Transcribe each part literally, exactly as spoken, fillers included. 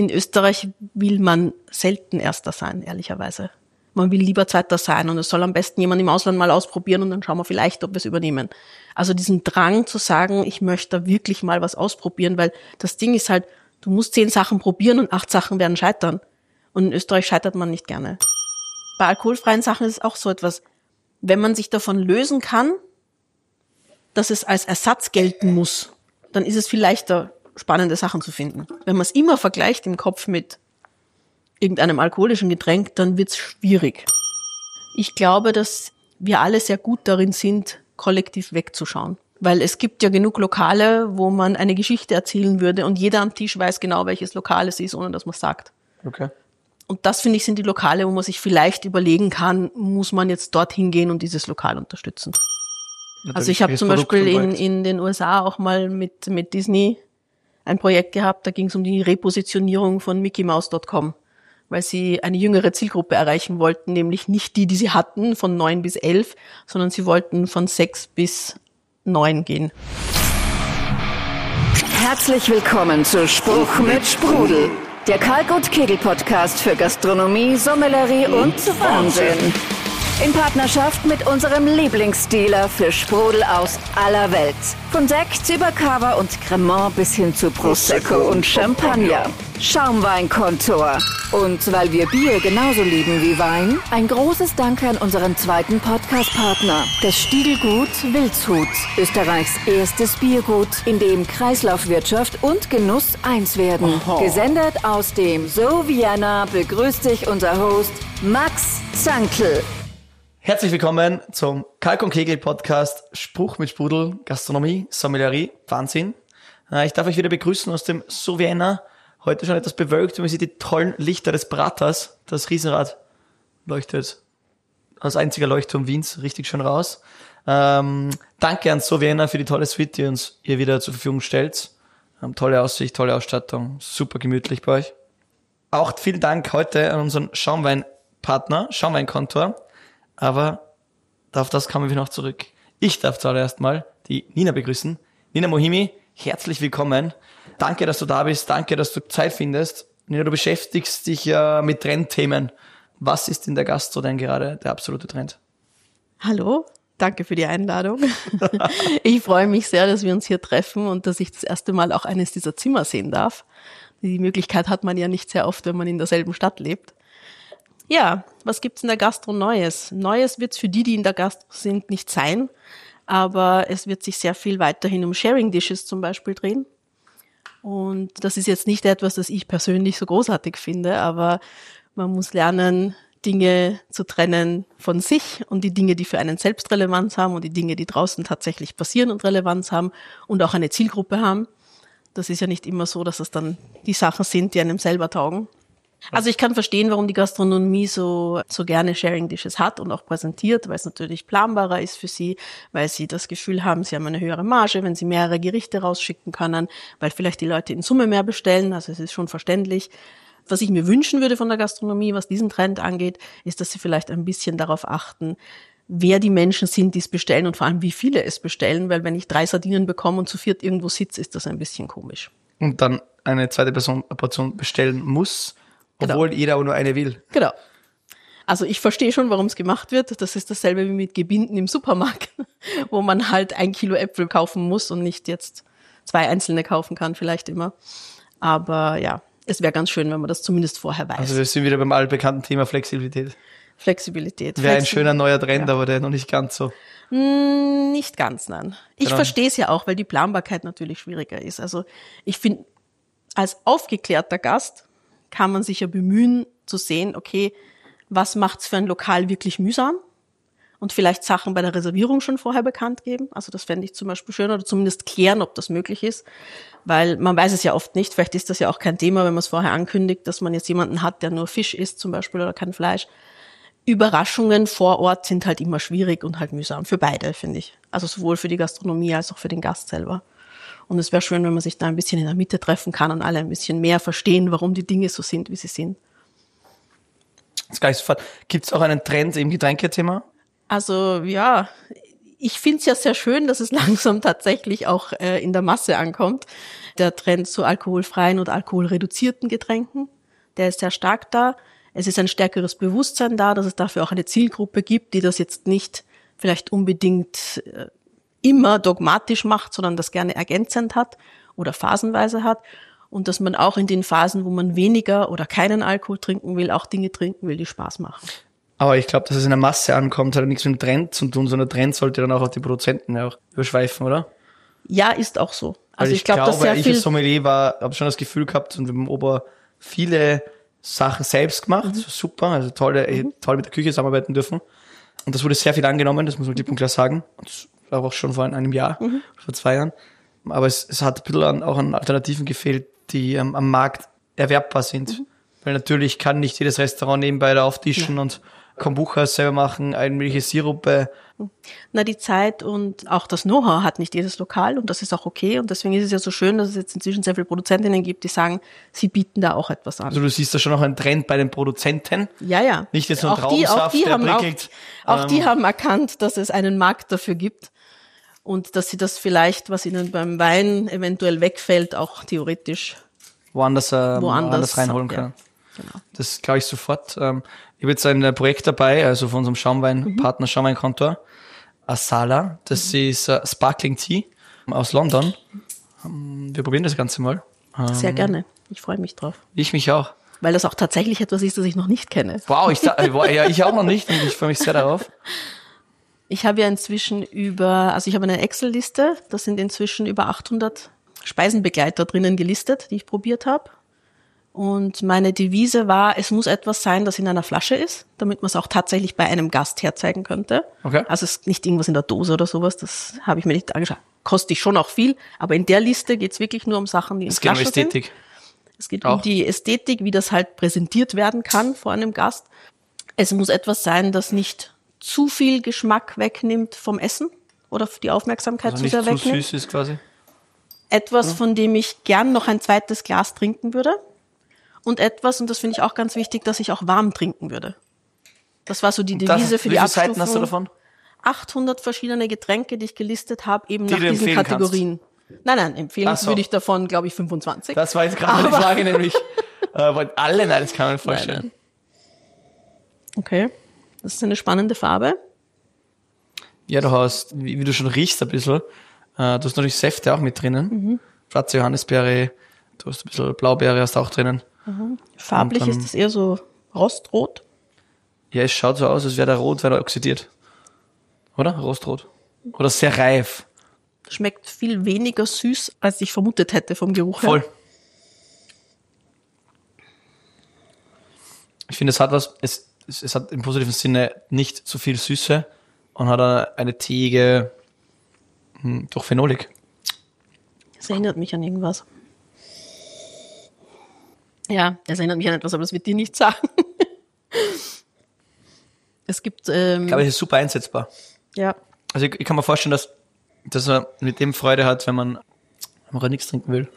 in Österreich will man selten Erster sein, ehrlicherweise. Man will lieber Zweiter sein und es soll am besten jemand im Ausland mal ausprobieren und dann schauen wir vielleicht, ob wir es übernehmen. Also diesen Drang zu sagen, ich möchte da wirklich mal was ausprobieren, weil das Ding ist halt, du musst zehn Sachen probieren und acht Sachen werden scheitern. Und in Österreich scheitert man nicht gerne. Bei alkoholfreien Sachen ist es auch so etwas, wenn man sich davon lösen kann, dass es als Ersatz gelten muss, dann ist es viel leichter, spannende Sachen zu finden. Wenn man es immer vergleicht im Kopf mit irgendeinem alkoholischen Getränk, dann wird's schwierig. Ich glaube, dass wir alle sehr gut darin sind, kollektiv wegzuschauen. Weil es gibt ja genug Lokale, wo man eine Geschichte erzählen würde und jeder am Tisch weiß genau, welches Lokal es ist, ohne dass man es sagt. Okay. Und das, finde ich, sind die Lokale, wo man sich vielleicht überlegen kann, muss man jetzt dorthin gehen und dieses Lokal unterstützen. Natürlich, also ich habe zum Beispiel in, in den U S A auch mal mit, mit Disney ein Projekt gehabt, da ging es um die Repositionierung von Mickey Mouse Punkt com, weil sie eine jüngere Zielgruppe erreichen wollten, nämlich nicht die, die sie hatten, von neun bis elf, sondern sie wollten von sechs bis neun gehen. Herzlich willkommen zu Spruch mit Sprudel, der Kalk und Kegel Podcast für Gastronomie, Sommelerie und Wahnsinn. In Partnerschaft mit unserem Lieblingsdealer für Sprudel aus aller Welt. Von Sekt über Cava und Cremant bis hin zu Prosecco und Champagner. Schaumweinkontor. Und weil wir Bier genauso lieben wie Wein, ein großes Dank an unseren zweiten Podcast-Partner, das Stiegelgut Wildshut, Österreichs erstes Biergut, in dem Kreislaufwirtschaft und Genuss eins werden. Oho. Gesendet aus dem So Vienna begrüßt dich unser Host Max Zankl. Herzlich willkommen zum Kalk und Kegel Podcast Spruch mit Sprudel, Gastronomie, Sommelerie, Wahnsinn. Ich darf euch wieder begrüßen aus dem So Vienna. Heute schon etwas bewölkt, wenn man sieht die tollen Lichter des Praters. Das Riesenrad leuchtet als einziger Leuchtturm Wiens richtig schön raus. Ähm, danke an So Vienna für die tolle Suite, die uns hier wieder zur Verfügung stellt. Ähm, tolle Aussicht, tolle Ausstattung, super gemütlich bei euch. Auch vielen Dank heute an unseren Schaumweinpartner, Schaumweinkontor. Aber auf das kommen wir noch zurück. Ich darf zuallererst mal die Nina begrüßen. Nina Mohimi, herzlich willkommen. Danke, dass du da bist. Danke, dass du Zeit findest. Nina, du beschäftigst dich ja mit Trendthemen. Was ist in der Gastro denn gerade der absolute Trend? Hallo, danke für die Einladung. Ich freue mich sehr, dass wir uns hier treffen und dass ich das erste Mal auch eines dieser Zimmer sehen darf. Die Möglichkeit hat man ja nicht sehr oft, wenn man in derselben Stadt lebt. Ja, was gibt's in der Gastro Neues? Neues wird's für die, die in der Gastro sind, nicht sein, aber es wird sich sehr viel weiterhin um Sharing Dishes zum Beispiel drehen. Und das ist jetzt nicht etwas, das ich persönlich so großartig finde, aber man muss lernen, Dinge zu trennen von sich und die Dinge, die für einen selbst Relevanz haben und die Dinge, die draußen tatsächlich passieren und Relevanz haben und auch eine Zielgruppe haben. Das ist ja nicht immer so, dass es dann die Sachen sind, die einem selber taugen. Also ich kann verstehen, warum die Gastronomie so so gerne Sharing Dishes hat und auch präsentiert, weil es natürlich planbarer ist für sie, weil sie das Gefühl haben, sie haben eine höhere Marge, wenn sie mehrere Gerichte rausschicken können, weil vielleicht die Leute in Summe mehr bestellen, also es ist schon verständlich. Was ich mir wünschen würde von der Gastronomie, was diesen Trend angeht, ist, dass sie vielleicht ein bisschen darauf achten, wer die Menschen sind, die es bestellen und vor allem, wie viele es bestellen, weil wenn ich drei Sardinen bekomme und zu viert irgendwo sitze, ist das ein bisschen komisch. Und dann eine zweite Person, Portion bestellen muss, obwohl genau. Jeder aber nur eine will. Genau. Also ich verstehe schon, warum es gemacht wird. Das ist dasselbe wie mit Gebinden im Supermarkt, wo man halt ein Kilo Äpfel kaufen muss und nicht jetzt zwei einzelne kaufen kann, vielleicht immer. Aber ja, es wäre ganz schön, wenn man das zumindest vorher weiß. Also wir sind wieder beim allbekannten Thema Flexibilität. Flexibilität. Wäre ein schöner neuer Trend, ja. Aber der noch nicht ganz so. Mm, nicht ganz, nein. Ich genau. verstehe es ja auch, weil die Planbarkeit natürlich schwieriger ist. Also ich finde, als aufgeklärter Gast kann man sich ja bemühen zu sehen, okay, was macht's für ein Lokal wirklich mühsam? Und vielleicht Sachen bei der Reservierung schon vorher bekannt geben. Also das fände ich zum Beispiel schön oder zumindest klären, ob das möglich ist. Weil man weiß es ja oft nicht. Vielleicht ist das ja auch kein Thema, wenn man es vorher ankündigt, dass man jetzt jemanden hat, der nur Fisch isst zum Beispiel oder kein Fleisch. Überraschungen vor Ort sind halt immer schwierig und halt mühsam für beide, finde ich. Also sowohl für die Gastronomie als auch für den Gast selber. Und es wäre schön, wenn man sich da ein bisschen in der Mitte treffen kann und alle ein bisschen mehr verstehen, warum die Dinge so sind, wie sie sind. Das gleich sofort. Gibt es auch einen Trend im Getränkethema? Also ja, ich finde es ja sehr schön, dass es langsam tatsächlich auch äh, in der Masse ankommt. Der Trend zu alkoholfreien und alkoholreduzierten Getränken, der ist sehr stark da. Es ist ein stärkeres Bewusstsein da, dass es dafür auch eine Zielgruppe gibt, die das jetzt nicht vielleicht unbedingt äh, immer dogmatisch macht, sondern das gerne ergänzend hat oder phasenweise hat. Und dass man auch in den Phasen, wo man weniger oder keinen Alkohol trinken will, auch Dinge trinken will, die Spaß machen. Aber ich glaube, dass es in der Masse ankommt, hat ja nichts mit dem Trend zu tun, sondern der Trend sollte dann auch auf die Produzenten ja auch überschweifen, oder? Ja, ist auch so. Also Also ich, ich glaube, dass sehr ich viel... als Sommelier war, habe schon das Gefühl gehabt und wir haben Ober viele Sachen selbst gemacht, mhm. super, also toll, mhm. toll mit der Küche zusammenarbeiten dürfen. Und das wurde sehr viel angenommen, das muss man klipp und klar sagen. Und das war auch schon vor einem Jahr, mhm. vor zwei Jahren. Aber es, es hat ein bisschen an, auch an Alternativen gefehlt, die ähm, am Markt erwerbbar sind. Mhm. Weil natürlich kann nicht jedes Restaurant nebenbei da auftischen ja. und Kombucha selber machen, irgendwelche Sirupe. Na, die Zeit und auch das Know-how hat nicht jedes Lokal und das ist auch okay. Und deswegen ist es ja so schön, dass es jetzt inzwischen sehr viele Produzentinnen gibt, die sagen, sie bieten da auch etwas an. Also du siehst da schon noch einen Trend bei den Produzenten? Ja, ja. Nicht jetzt nur ein Traubensaft, der prickelt. Auch, auch ähm, die haben erkannt, dass es einen Markt dafür gibt. Und dass sie das vielleicht, was ihnen beim Wein eventuell wegfällt, auch theoretisch woanders, äh, woanders, woanders reinholen können. Ja, genau. Das glaube ich sofort. Ähm, ich habe jetzt ein Projekt dabei, also von unserem Schaumwein-Partner, mhm. Schaumweinkontor, Asala. Das mhm. ist uh, Sparkling Tea aus London. Ähm, wir probieren das Ganze mal. Ähm, Sehr gerne. Ich freue mich drauf. Ich mich auch. Weil das auch tatsächlich etwas ist, das ich noch nicht kenne. Wow, ich, ja, ich auch noch nicht und ich freue mich sehr darauf. Ich habe ja inzwischen über, also ich habe eine Excel-Liste, da sind inzwischen über achthundert Speisenbegleiter drinnen gelistet, die ich probiert habe. Und meine Devise war, es muss etwas sein, das in einer Flasche ist, damit man es auch tatsächlich bei einem Gast herzeigen könnte. Okay. Also es ist nicht irgendwas in der Dose oder sowas, das habe ich mir nicht angeschaut. Kostet schon auch viel, aber in der Liste geht es wirklich nur um Sachen, die in Flaschen sind. Es geht um Ästhetik. Es geht auch um die Ästhetik, wie das halt präsentiert werden kann vor einem Gast. Es muss etwas sein, das nicht zu viel Geschmack wegnimmt vom Essen oder die Aufmerksamkeit also zu sehr wegnimmt. Nicht zu süß ist quasi. Etwas, ja. von dem ich gern noch ein zweites Glas trinken würde. Und etwas, und das finde ich auch ganz wichtig, dass ich auch warm trinken würde. Das war so die Devise das, für die Abstufung. Wie viele Seiten hast du davon? achthundert verschiedene Getränke, die ich gelistet habe, eben die nach diesen Kategorien. Kannst. Nein, nein, empfehlen so. würde ich davon, glaube ich, fünfundzwanzig. Das war jetzt gerade meine Frage, nämlich. äh, alle, nein, das kann man nicht vorstellen. Nein, nein. Okay, das ist eine spannende Farbe. Ja, du hast, wie, wie du schon riechst ein bisschen, äh, du hast natürlich Säfte auch mit drinnen. Mhm. Schwarze Johannisbeere, du hast ein bisschen Blaubeere hast auch drinnen. Mhm. Farblich dann, ist das eher so rostrot? Ja, es schaut so aus, als wäre der rot, weil er oxidiert. Oder? Rostrot. Oder sehr reif. Schmeckt viel weniger süß, als ich vermutet hätte vom Geruch her. Voll. Ich finde, es hat was, es, es, es hat im positiven Sinne nicht zu viel Süße und hat eine, eine teige hm, durch Phenolik. Das erinnert mich an irgendwas. Ja, das erinnert mich an etwas, aber das wird dir nicht sagen. Es gibt... Ähm, ich glaube, es ist super einsetzbar. Ja. Also ich, ich kann mir vorstellen, dass, dass man mit dem Freude hat, wenn man, wenn man nichts trinken will.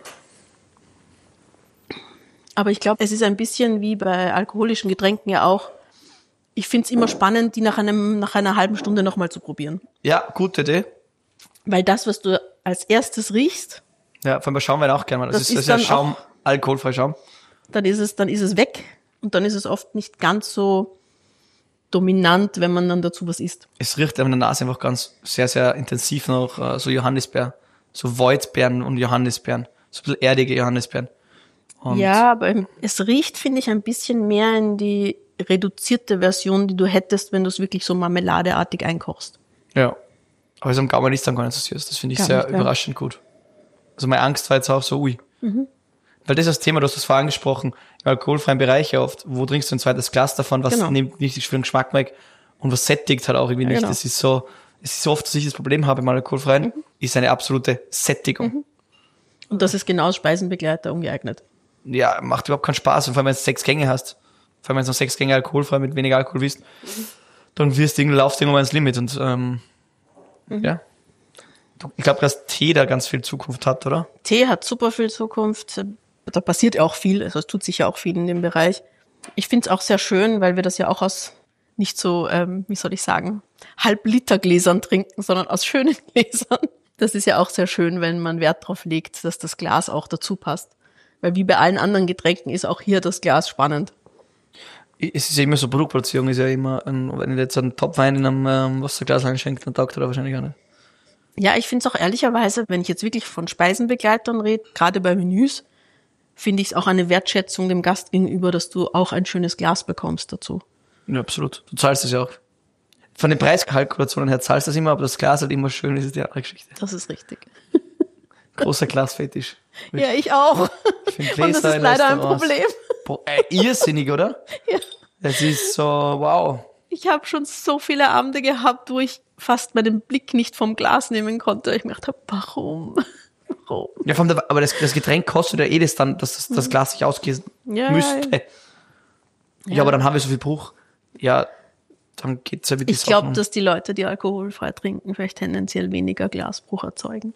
Aber ich glaube, es ist ein bisschen wie bei alkoholischen Getränken ja auch. Ich finde es immer spannend, die nach einem nach einer halben Stunde nochmal zu probieren. Ja, gute Idee. Weil das, was du als erstes riechst... Ja, vor allem bei Schaumwein auch gerne mal. Das, das ist, ist ja Schaum, alkoholfrei Schaum. Dann ist es, dann ist es weg und dann ist es oft nicht ganz so dominant, wenn man dann dazu was isst. Es riecht in der Nase einfach ganz sehr, sehr intensiv nach uh, so Johannisbeer, so Waldbeeren und Johannisbeeren, so ein bisschen erdige Johannisbeeren. Und ja, aber es riecht, finde ich, ein bisschen mehr in die reduzierte Version, die du hättest, wenn du es wirklich so marmeladeartig einkochst. Ja, aber es am Gaumen nicht dann gar nicht so süß. Das finde ich gar sehr nicht, überraschend ja. gut. Also meine Angst war jetzt auch so, ui. Mhm. Weil das ist das Thema, du hast das vorher angesprochen, im alkoholfreien Bereich ja oft, wo trinkst du ein zweites Glas davon, was genau. nimmt nicht für den Geschmack weg und was sättigt halt auch irgendwie ja, nicht. Genau. Das ist so, es ist so oft, dass ich das Problem habe im alkoholfreien, mhm. ist eine absolute Sättigung. Mhm. Und das ist genau als Speisenbegleiter ungeeignet. Ja, macht überhaupt keinen Spaß. Und vor allem, wenn du sechs Gänge hast, vor allem, wenn du noch sechs Gänge alkoholfrei mit weniger Alkohol bist, mhm. dann wirst du irgendwie, laufst du irgendwann ins Limit und, ähm, mhm. ja. Ich glaube, dass Tee da ganz viel Zukunft hat, oder? Tee hat super viel Zukunft. Da passiert ja auch viel, also es tut sich ja auch viel in dem Bereich. Ich finde es auch sehr schön, weil wir das ja auch aus nicht so, ähm, wie soll ich sagen, Halb-Liter-Gläsern trinken, sondern aus schönen Gläsern. Das ist ja auch sehr schön, wenn man Wert darauf legt, dass das Glas auch dazu passt. Weil wie bei allen anderen Getränken ist auch hier das Glas spannend. Es ist ja immer so, Produktplatzierung ist ja immer, ein, wenn ich jetzt einen Topwein in einem ähm, Wasserglas einschenke, dann taugt er da wahrscheinlich auch nicht. Ja, ich finde es auch ehrlicherweise, wenn ich jetzt wirklich von Speisenbegleitern rede, gerade bei Menüs, finde ich es auch eine Wertschätzung dem Gast gegenüber, dass du auch ein schönes Glas bekommst dazu. Ja, absolut. Du zahlst es ja auch. Von den Preiskalkulationen her zahlst du das immer, aber das Glas halt immer schön ist, ist die andere Geschichte. Das ist richtig. Großer Glasfetisch. Ja, ich auch. Ich find Und das Gläser ist in leider ein Restaurants- Problem. Boah, ey, irrsinnig, oder? Ja. Es ist so, wow. Ich habe schon so viele Abende gehabt, wo ich fast meinen Blick nicht vom Glas nehmen konnte. Ich mir gedacht habe, warum? Warum? Ja, vom der, aber das, das Getränk kostet ja eh das dann, dass das, das Glas sich ausgießen Ja, müsste. Ja. Ja. aber dann haben wir so viel Bruch. Ja, dann geht's ja wirklich Ich glaube, dass die Leute, die alkoholfrei trinken, vielleicht tendenziell weniger Glasbruch erzeugen.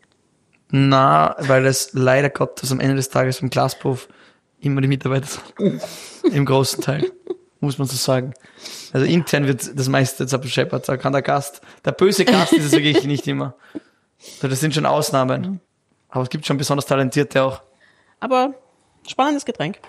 Na, weil es leider Gottes am Ende des Tages im Glaspuff immer die Mitarbeiter sind. Im großen Teil. Muss man so sagen. Also intern wird das meiste jetzt abgescheppert. Da kann der Gast, der böse Gast ist es wirklich nicht immer. Das sind schon Ausnahmen. Aber es gibt schon besonders Talentierte auch. Aber spannendes Getränk.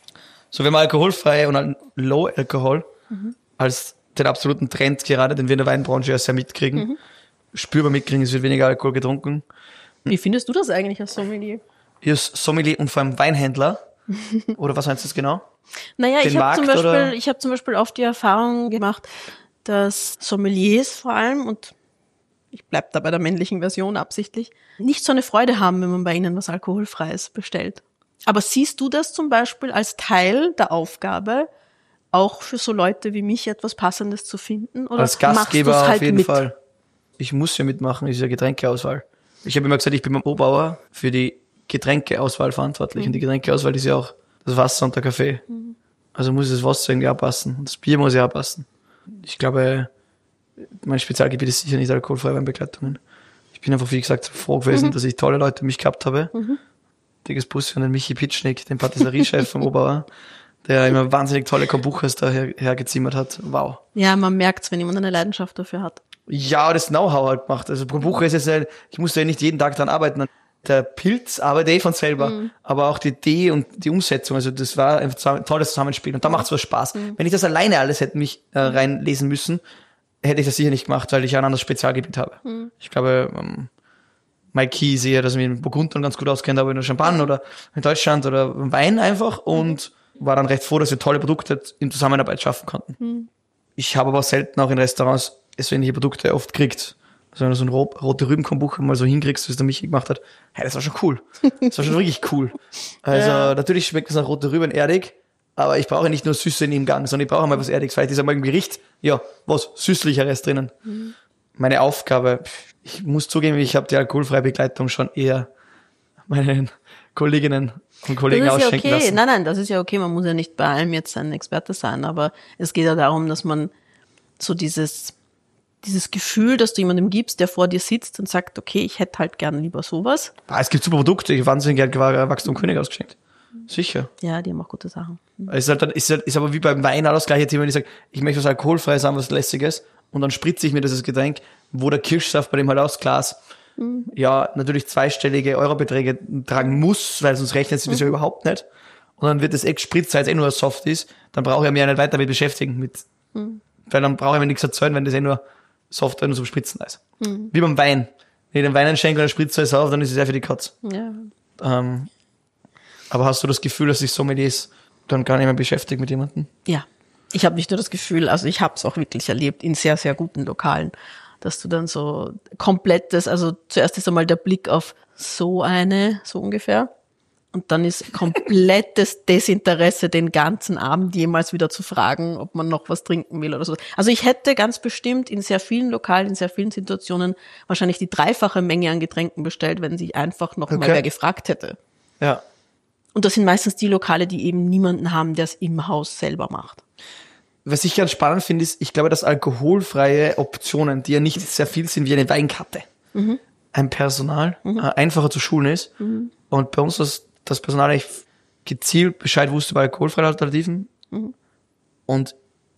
So, wir haben alkoholfrei und Low Alkohol Mhm. als den absoluten Trend gerade, den wir in der Weinbranche ja sehr mitkriegen. Mhm. Spürbar mitkriegen, es wird weniger Alkohol getrunken. Wie findest du das eigentlich als Sommelier? Ihr ist Sommelier und vor allem Weinhändler. Oder was heißt das genau? Naja, Den ich habe Markt, zum Beispiel, oder? ich habe zum Beispiel oft die Erfahrung gemacht, dass Sommeliers vor allem, und ich bleib da bei der männlichen Version absichtlich, nicht so eine Freude haben, wenn man bei ihnen was Alkoholfreies bestellt. Aber siehst du das zum Beispiel als Teil der Aufgabe, auch für so Leute wie mich etwas Passendes zu finden? Oder Als Gastgeber machst du's halt auf jeden mit? Fall. Ich muss ja mitmachen, ist ja Getränkeauswahl. Ich habe immer gesagt, ich bin beim Obauer für die Getränkeauswahl verantwortlich. Mhm. Und die Getränkeauswahl ist ja auch das Wasser und der Kaffee. Mhm. Also muss das Wasser irgendwie auch passen. Und das Bier muss ja auch passen. Ich glaube, mein Spezialgebiet ist sicher nicht alkoholfreie Weinbegleitungen. Ich bin einfach, wie gesagt, froh gewesen, Mhm. dass ich tolle Leute mich gehabt habe. Mhm. Dickes Bussi und den Michi Pitschnik, den Patisseriechef vom Obauer, der immer wahnsinnig tolle Kombuchas da her, hergezimmert hat. Wow. Ja, man merkt's, wenn jemand eine Leidenschaft dafür hat. Ja, das Know-how halt macht. Also Kombucha ist jetzt, nicht- ich musste ja nicht jeden Tag dran arbeiten. Der Pilz arbeitet eh von selber, Mhm. aber auch die Idee und die Umsetzung, also das war ein zusammen- tolles Zusammenspiel und da macht's was Spaß. Mhm. Wenn ich das alleine alles hätte mich äh, reinlesen müssen, hätte ich das sicher nicht gemacht, weil ich ein anderes Spezialgebiet habe. Mhm. Ich glaube, ähm, Mike Key ist eher, dass ich mich in Burgundern ganz gut auskenne, aber in der Champagne oder in Deutschland oder im Wein einfach und war dann recht froh, dass wir tolle Produkte in Zusammenarbeit schaffen konnten. Mhm. Ich habe aber selten auch in Restaurants so ähnliche Produkte oft kriegt. Also wenn du so ein Ro- rote Rübenkombucha mal so hinkriegst, wie es der Michi gemacht hat, hey, das war schon cool. Das war schon wirklich cool. Also Ja. natürlich schmeckt es nach rote Rüben erdig, aber ich brauche nicht nur Süße in dem Gang, sondern ich brauche mal was Erdiges. Vielleicht ist einmal im Gericht, ja, was Süßlicheres drinnen. Mhm. Meine Aufgabe, ich muss zugeben, ich habe die alkoholfreie Begleitung schon eher meinen Kolleginnen und Kollegen Das ist ja ausschenken okay. lassen. Nein, nein, das ist ja okay. Man muss ja nicht bei allem jetzt ein Experte sein, aber es geht ja darum, dass man so dieses, dieses Gefühl, dass du jemandem gibst, der vor dir sitzt und sagt, okay, ich hätte halt gern lieber sowas. Ah, es gibt super Produkte, ich habe wahnsinnig gerne Wachstum König ausgeschenkt. Sicher. Ja, die haben auch gute Sachen. Es ist, halt dann, ist, halt, ist aber wie beim Wein auch das gleiche Thema, wenn ich sage, ich möchte was Alkoholfreies haben, was Lässiges, und dann spritze ich mir dieses Getränk, wo der Kirschsaft bei dem halt aus Glas, Mhm. ja, natürlich zweistellige Eurobeträge tragen muss, weil sonst rechnet sich das ja überhaupt nicht. Und dann wird das echt spritzt, weil es eh nur soft ist, dann brauche ich mich ja nicht weiter mit beschäftigen, mit, Mhm. weil dann brauche ich mir nichts erzählen, wenn das eh nur soft, wenn nur zum Spritzen ist. Mhm. Wie beim Wein. Wenn ich den Wein einschenke und dann spritzt es auf, dann ist es ja für die Katz. Ja. Ähm, aber hast du das Gefühl, dass sich Sommeliers dann gar nicht mehr beschäftigt mit jemandem? Ja. Ich habe nicht nur das Gefühl, also ich habe es auch wirklich erlebt in sehr, sehr guten Lokalen, dass du dann so komplettes, also zuerst ist einmal der Blick auf so eine, so ungefähr. Und dann ist komplettes Desinteresse, den ganzen Abend jemals wieder zu fragen, ob man noch was trinken will oder so. Also ich hätte ganz bestimmt in sehr vielen Lokalen, in sehr vielen Situationen wahrscheinlich die dreifache Menge an Getränken bestellt, wenn sich einfach noch mal Okay. wer gefragt hätte. Ja. Und das sind meistens die Lokale, die eben niemanden haben, der es im Haus selber macht. Was ich ganz spannend finde, ist, ich glaube, dass alkoholfreie Optionen, die ja nicht sehr viel sind wie eine Weinkarte, Mhm. ein Personal äh, einfacher zu schulen ist. Mhm. Und bei uns das, das Personal eigentlich gezielt Bescheid wusste bei alkoholfreien Alternativen. Mhm. Und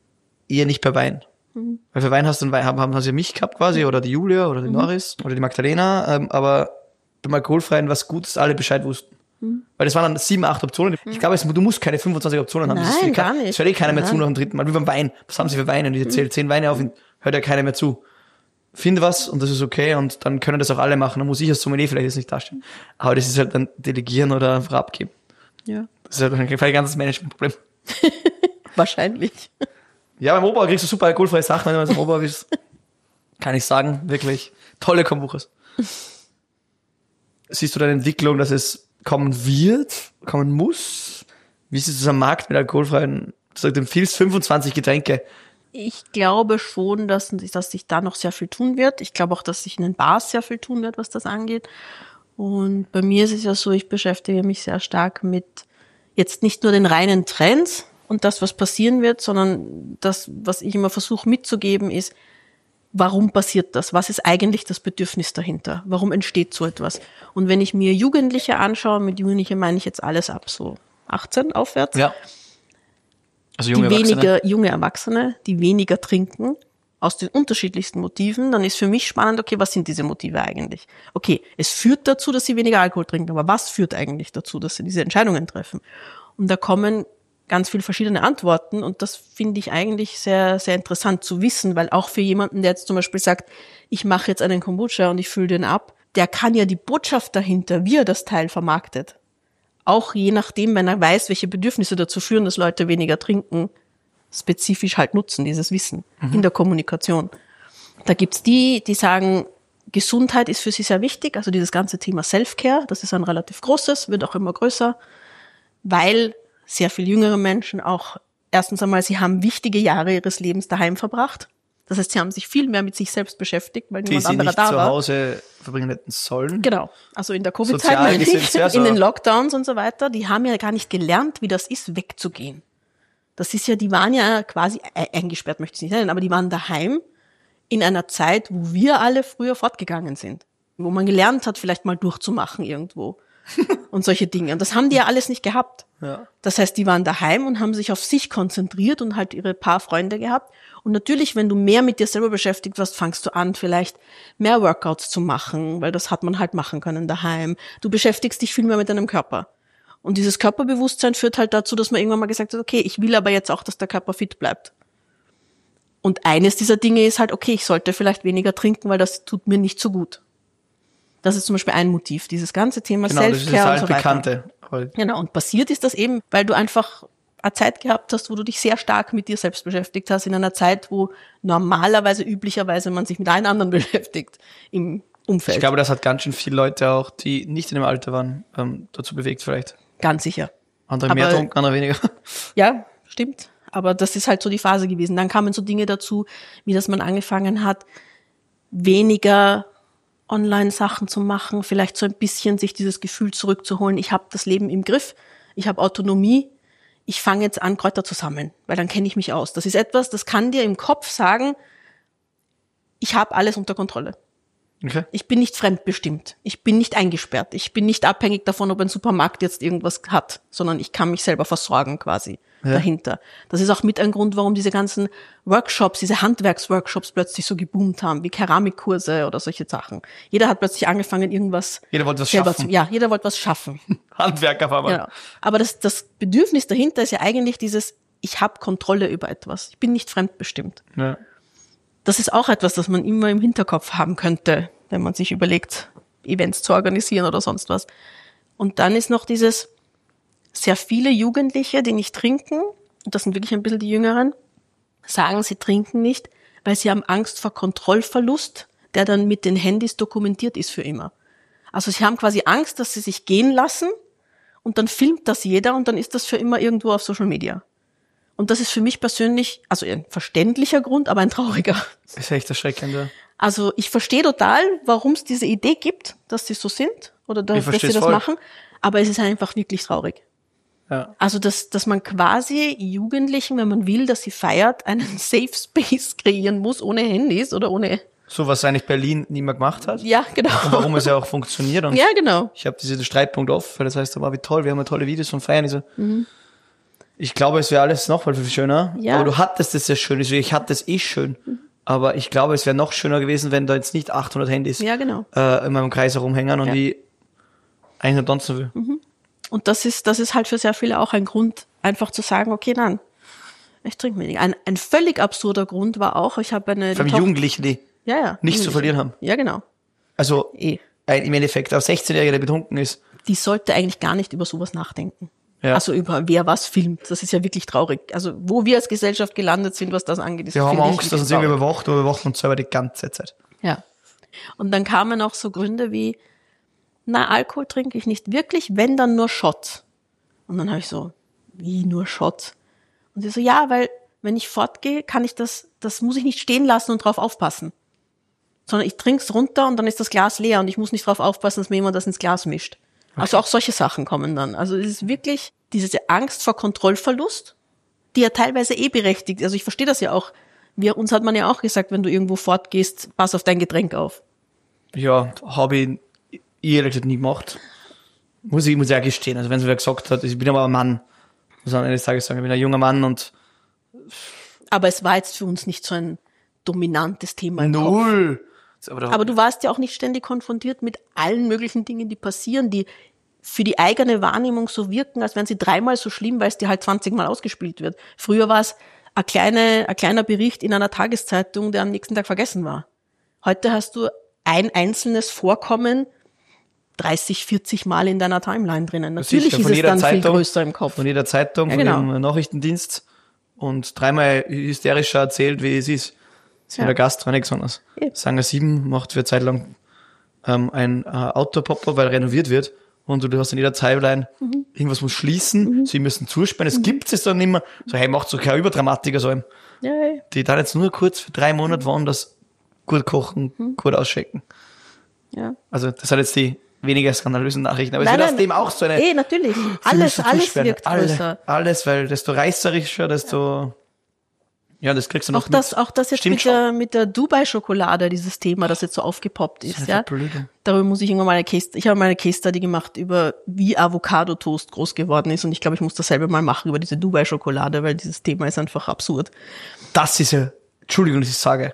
eher nicht bei Wein. Mhm. Weil für Wein hast du einen Wein, haben, haben sie mich gehabt quasi, oder die Julia, oder die mhm. Norris, oder die Magdalena, ähm, aber beim Alkoholfreien was gut, dass alle Bescheid wussten. Mhm. Weil das waren dann sieben, acht Optionen. Mhm. Ich glaube, du musst keine fünfundzwanzig Optionen haben. Nein, das ist, gar nicht. Das hört eh keiner mehr zu nach dem dritten Mal. Wie beim Wein. Was haben sie für Weine? Und ich erzähle mhm. zehn Weine auf und hört ja keiner mehr zu. Finde was und das ist okay und dann können das auch alle machen. Dann muss ich als Sommelier vielleicht jetzt nicht dastehen. Aber das ist halt dann delegieren oder einfach abgeben. Ja. Das ist halt vielleicht ein ganzes Managementproblem. Wahrscheinlich. Ja, beim Ober kriegst du super alkoholfreie Sachen, wenn du beim Ober bist. Kann ich sagen, wirklich tolle Kombuchas. Siehst du deine Entwicklung, dass es kommen wird, kommen muss? Wie ist es am Markt mit alkoholfreien? Du empfiehlst fünfundzwanzig Getränke. Ich glaube schon, dass, dass sich da noch sehr viel tun wird. Ich glaube auch, dass sich in den Bars sehr viel tun wird, was das angeht. Und bei mir ist es ja so, ich beschäftige mich sehr stark mit jetzt nicht nur den reinen Trends und das, was passieren wird, sondern das, was ich immer versuche mitzugeben, ist, warum passiert das? Was ist eigentlich das Bedürfnis dahinter? Warum entsteht so etwas? Und wenn ich mir Jugendliche anschaue, mit Jugendlichen meine ich jetzt alles ab so achtzehn aufwärts, ja. Also junge die Erwachsene. weniger junge Erwachsene, die weniger trinken, aus den unterschiedlichsten Motiven, dann ist für mich spannend, okay, was sind diese Motive eigentlich? Okay, es führt dazu, dass sie weniger Alkohol trinken, aber was führt eigentlich dazu, dass sie diese Entscheidungen treffen? Und da kommen ganz viele verschiedene Antworten und das finde ich eigentlich sehr, sehr interessant zu wissen, weil auch für jemanden, der jetzt zum Beispiel sagt, ich mache jetzt einen Kombucha und ich fülle den ab, der kann ja die Botschaft dahinter, wie er das Teil vermarktet, auch je nachdem, wenn er weiß, welche Bedürfnisse dazu führen, dass Leute weniger trinken, spezifisch halt nutzen, dieses Wissen mhm. in der Kommunikation. Da gibt's die, die sagen, Gesundheit ist für sie sehr wichtig, also dieses ganze Thema Self-Care, das ist ein relativ großes, wird auch immer größer, weil sehr viel jüngere Menschen auch, erstens einmal, sie haben wichtige Jahre ihres Lebens daheim verbracht. Das heißt, sie haben sich viel mehr mit sich selbst beschäftigt, weil niemand anderer da war. Die sie nicht zu Hause verbringen hätten sollen. Genau. Also in der Covid-Zeit, meine ich, in den Lockdowns und so weiter, die haben ja gar nicht gelernt, wie das ist, wegzugehen. Das ist ja, die waren ja quasi eingesperrt, möchte ich nicht nennen, aber die waren daheim in einer Zeit, wo wir alle früher fortgegangen sind. Wo man gelernt hat, vielleicht mal durchzumachen irgendwo. Und solche Dinge. Und das haben die ja alles nicht gehabt. Ja. Das heißt, die waren daheim und haben sich auf sich konzentriert und halt ihre paar Freunde gehabt. Und natürlich, wenn du mehr mit dir selber beschäftigt warst, fangst du an, vielleicht mehr Workouts zu machen, weil das hat man halt machen können daheim. Du beschäftigst dich viel mehr mit deinem Körper. Und dieses Körperbewusstsein führt halt dazu, dass man irgendwann mal gesagt hat, okay, ich will aber jetzt auch, dass der Körper fit bleibt. Und eines dieser Dinge ist halt, okay, ich sollte vielleicht weniger trinken, weil das tut mir nicht so gut. Das ist zum Beispiel ein Motiv, dieses ganze Thema genau, Self-Care das ist und so weiter. Bekannte. Genau, und passiert ist das eben, weil du einfach eine Zeit gehabt hast, wo du dich sehr stark mit dir selbst beschäftigt hast, in einer Zeit, wo normalerweise, üblicherweise man sich mit allen anderen beschäftigt im Umfeld. Ich glaube, das hat ganz schön viele Leute auch, die nicht in dem Alter waren, ähm, dazu bewegt vielleicht. Ganz sicher. Andere mehr trunken, andere weniger. Ja, stimmt. Aber das ist halt so die Phase gewesen. Dann kamen so Dinge dazu, wie dass man angefangen hat, weniger Online-Sachen zu machen, vielleicht so ein bisschen sich dieses Gefühl zurückzuholen, ich habe das Leben im Griff, ich habe Autonomie, ich fange jetzt an, Kräuter zu sammeln, weil dann kenne ich mich aus. Das ist etwas, das kann dir im Kopf sagen, ich habe alles unter Kontrolle. Okay. Ich bin nicht fremdbestimmt, ich bin nicht eingesperrt, ich bin nicht abhängig davon, ob ein Supermarkt jetzt irgendwas hat, sondern ich kann mich selber versorgen quasi ja. dahinter. Das ist auch mit ein Grund, warum diese ganzen Workshops, diese Handwerksworkshops plötzlich so geboomt haben, wie Keramikkurse oder solche Sachen. Jeder hat plötzlich angefangen, irgendwas Jeder wollte was selber schaffen. Zu, ja, jeder wollte was schaffen. Handwerker war man. Genau. Aber das, das Bedürfnis dahinter ist ja eigentlich dieses, ich habe Kontrolle über etwas, ich bin nicht fremdbestimmt. Ja. Das ist auch etwas, das man immer im Hinterkopf haben könnte, wenn man sich überlegt, Events zu organisieren oder sonst was. Und dann ist noch dieses, sehr viele Jugendliche, die nicht trinken, und das sind wirklich ein bisschen die Jüngeren, sagen, sie trinken nicht, weil sie haben Angst vor Kontrollverlust, der dann mit den Handys dokumentiert ist für immer. Also sie haben quasi Angst, dass sie sich gehen lassen und dann filmt das jeder und dann ist das für immer irgendwo auf Social Media. Und das ist für mich persönlich, also ein verständlicher Grund, aber ein trauriger. Das ist echt erschreckend, ja. Also ich verstehe total, warum es diese Idee gibt, dass sie so sind oder dass, dass sie das voll. machen, aber es ist einfach wirklich traurig. Ja. Also dass, dass man quasi Jugendlichen, wenn man will, dass sie feiert, einen Safe Space kreieren muss, ohne Handys oder ohne... So, was eigentlich Berlin nie mehr gemacht hat. Ja, genau. Und warum es ja auch funktioniert. Und ja, genau. ich habe diesen Streitpunkt oft, weil das heißt, aber wie toll, wir haben ja tolle Videos von Feiern. So. Mhm. Ich glaube, es wäre alles noch mal viel schöner. Ja. Aber du hattest es ja schön. Ich hatte es eh schön. Mhm. Aber ich glaube, es wäre noch schöner gewesen, wenn da jetzt nicht achthundert Handys Ja, genau. äh, in meinem Kreis herumhängen und Ja. ich eigentlich nur tanzen will. Mhm. Und das ist, das ist halt für sehr viele auch ein Grund, einfach zu sagen, okay, nein, ich trinke weniger. Ein, ein völlig absurder Grund war auch, ich habe eine... Vor allem Jugendliche, die ja, ja, nichts zu verlieren haben. Ja, genau. Also Eh. ein, im Endeffekt, ein sechzehnjähriger, der betrunken ist. Die sollte eigentlich gar nicht über sowas nachdenken. Ja. Also über wer was filmt. Das ist ja wirklich traurig. Also wo wir als Gesellschaft gelandet sind, was das angeht, ist Wir haben finde ich Angst, dass uns wirklich irgendwie traurig. überwacht, aber wir überwachen uns selber die ganze Zeit. Ja. Und dann kamen auch so Gründe wie, na, Alkohol trinke ich nicht wirklich, wenn dann nur Shot. Und dann habe ich so, wie nur Shot? Und sie so, ja, weil wenn ich fortgehe, kann ich das, das muss ich nicht stehen lassen und drauf aufpassen. Sondern ich trinke es runter und dann ist das Glas leer und ich muss nicht drauf aufpassen, dass mir jemand das ins Glas mischt. Okay. Also auch solche Sachen kommen dann. Also es ist wirklich diese Angst vor Kontrollverlust, die ja teilweise eh berechtigt. Also ich verstehe das ja auch. Wir, uns hat man ja auch gesagt, wenn du irgendwo fortgehst, pass auf dein Getränk auf. Ja, habe ich ehrlich gesagt nie gemacht. Muss ich, muss ich auch gestehen. Also wenn es wer gesagt hat, ich bin aber ein Mann, muss man eines Tages sagen, ich bin ein junger Mann und Aber es war jetzt für uns nicht so ein dominantes Thema im Kopf. null. Aber, da, Aber du warst ja auch nicht ständig konfrontiert mit allen möglichen Dingen, die passieren, die für die eigene Wahrnehmung so wirken, als wären sie dreimal so schlimm, weil es dir halt zwanzig Mal ausgespielt wird. Früher war es ein, kleine, ein kleiner Bericht in einer Tageszeitung, der am nächsten Tag vergessen war. Heute hast du ein einzelnes Vorkommen dreißig, vierzig Mal in deiner Timeline drinnen. Natürlich sicher, ist von es jeder dann Zeitung, viel größer im Kopf. von jeder Zeitung, Ja, von genau. jedem Nachrichtendienst und dreimal hysterischer erzählt, wie es ist. Das ist ja Ja. der Gast, war nichts anderes. Eben. Sanger sieben macht für eine Zeit lang ähm, ein äh, Auto-Pop-Up, weil renoviert wird und du hast in jeder Timeline, Mhm. irgendwas muss schließen, sie müssen zusperren, es gibt es dann nicht mehr. So, hey, macht so keine Überdramatiker so. Ja, ja. Die dann jetzt nur kurz für drei Monate woanders gut kochen, Mhm. gut auschecken. ja. Also das sind jetzt die weniger skandalösen Nachrichten, aber Nein, es wird nein. aus dem auch so eine... Eh, natürlich. Sie Alles, müssen alles zusperren. wirkt Alle, größer. Alles, weil desto reißerischer, desto... Ja, das kriegst du noch Auch das, auch das jetzt Stimmt mit der, mit der Dubai-Schokolade, dieses Thema, das jetzt so aufgepoppt ist, eine ja. Verblödung. Darüber muss ich irgendwann mal eine Case, ich habe mal eine Case-Study gemacht über, wie Avocado-Toast groß geworden ist und ich glaube, ich muss dasselbe mal machen über diese Dubai-Schokolade, weil dieses Thema ist einfach absurd. Das ist ja... Entschuldigung, dass ich sage.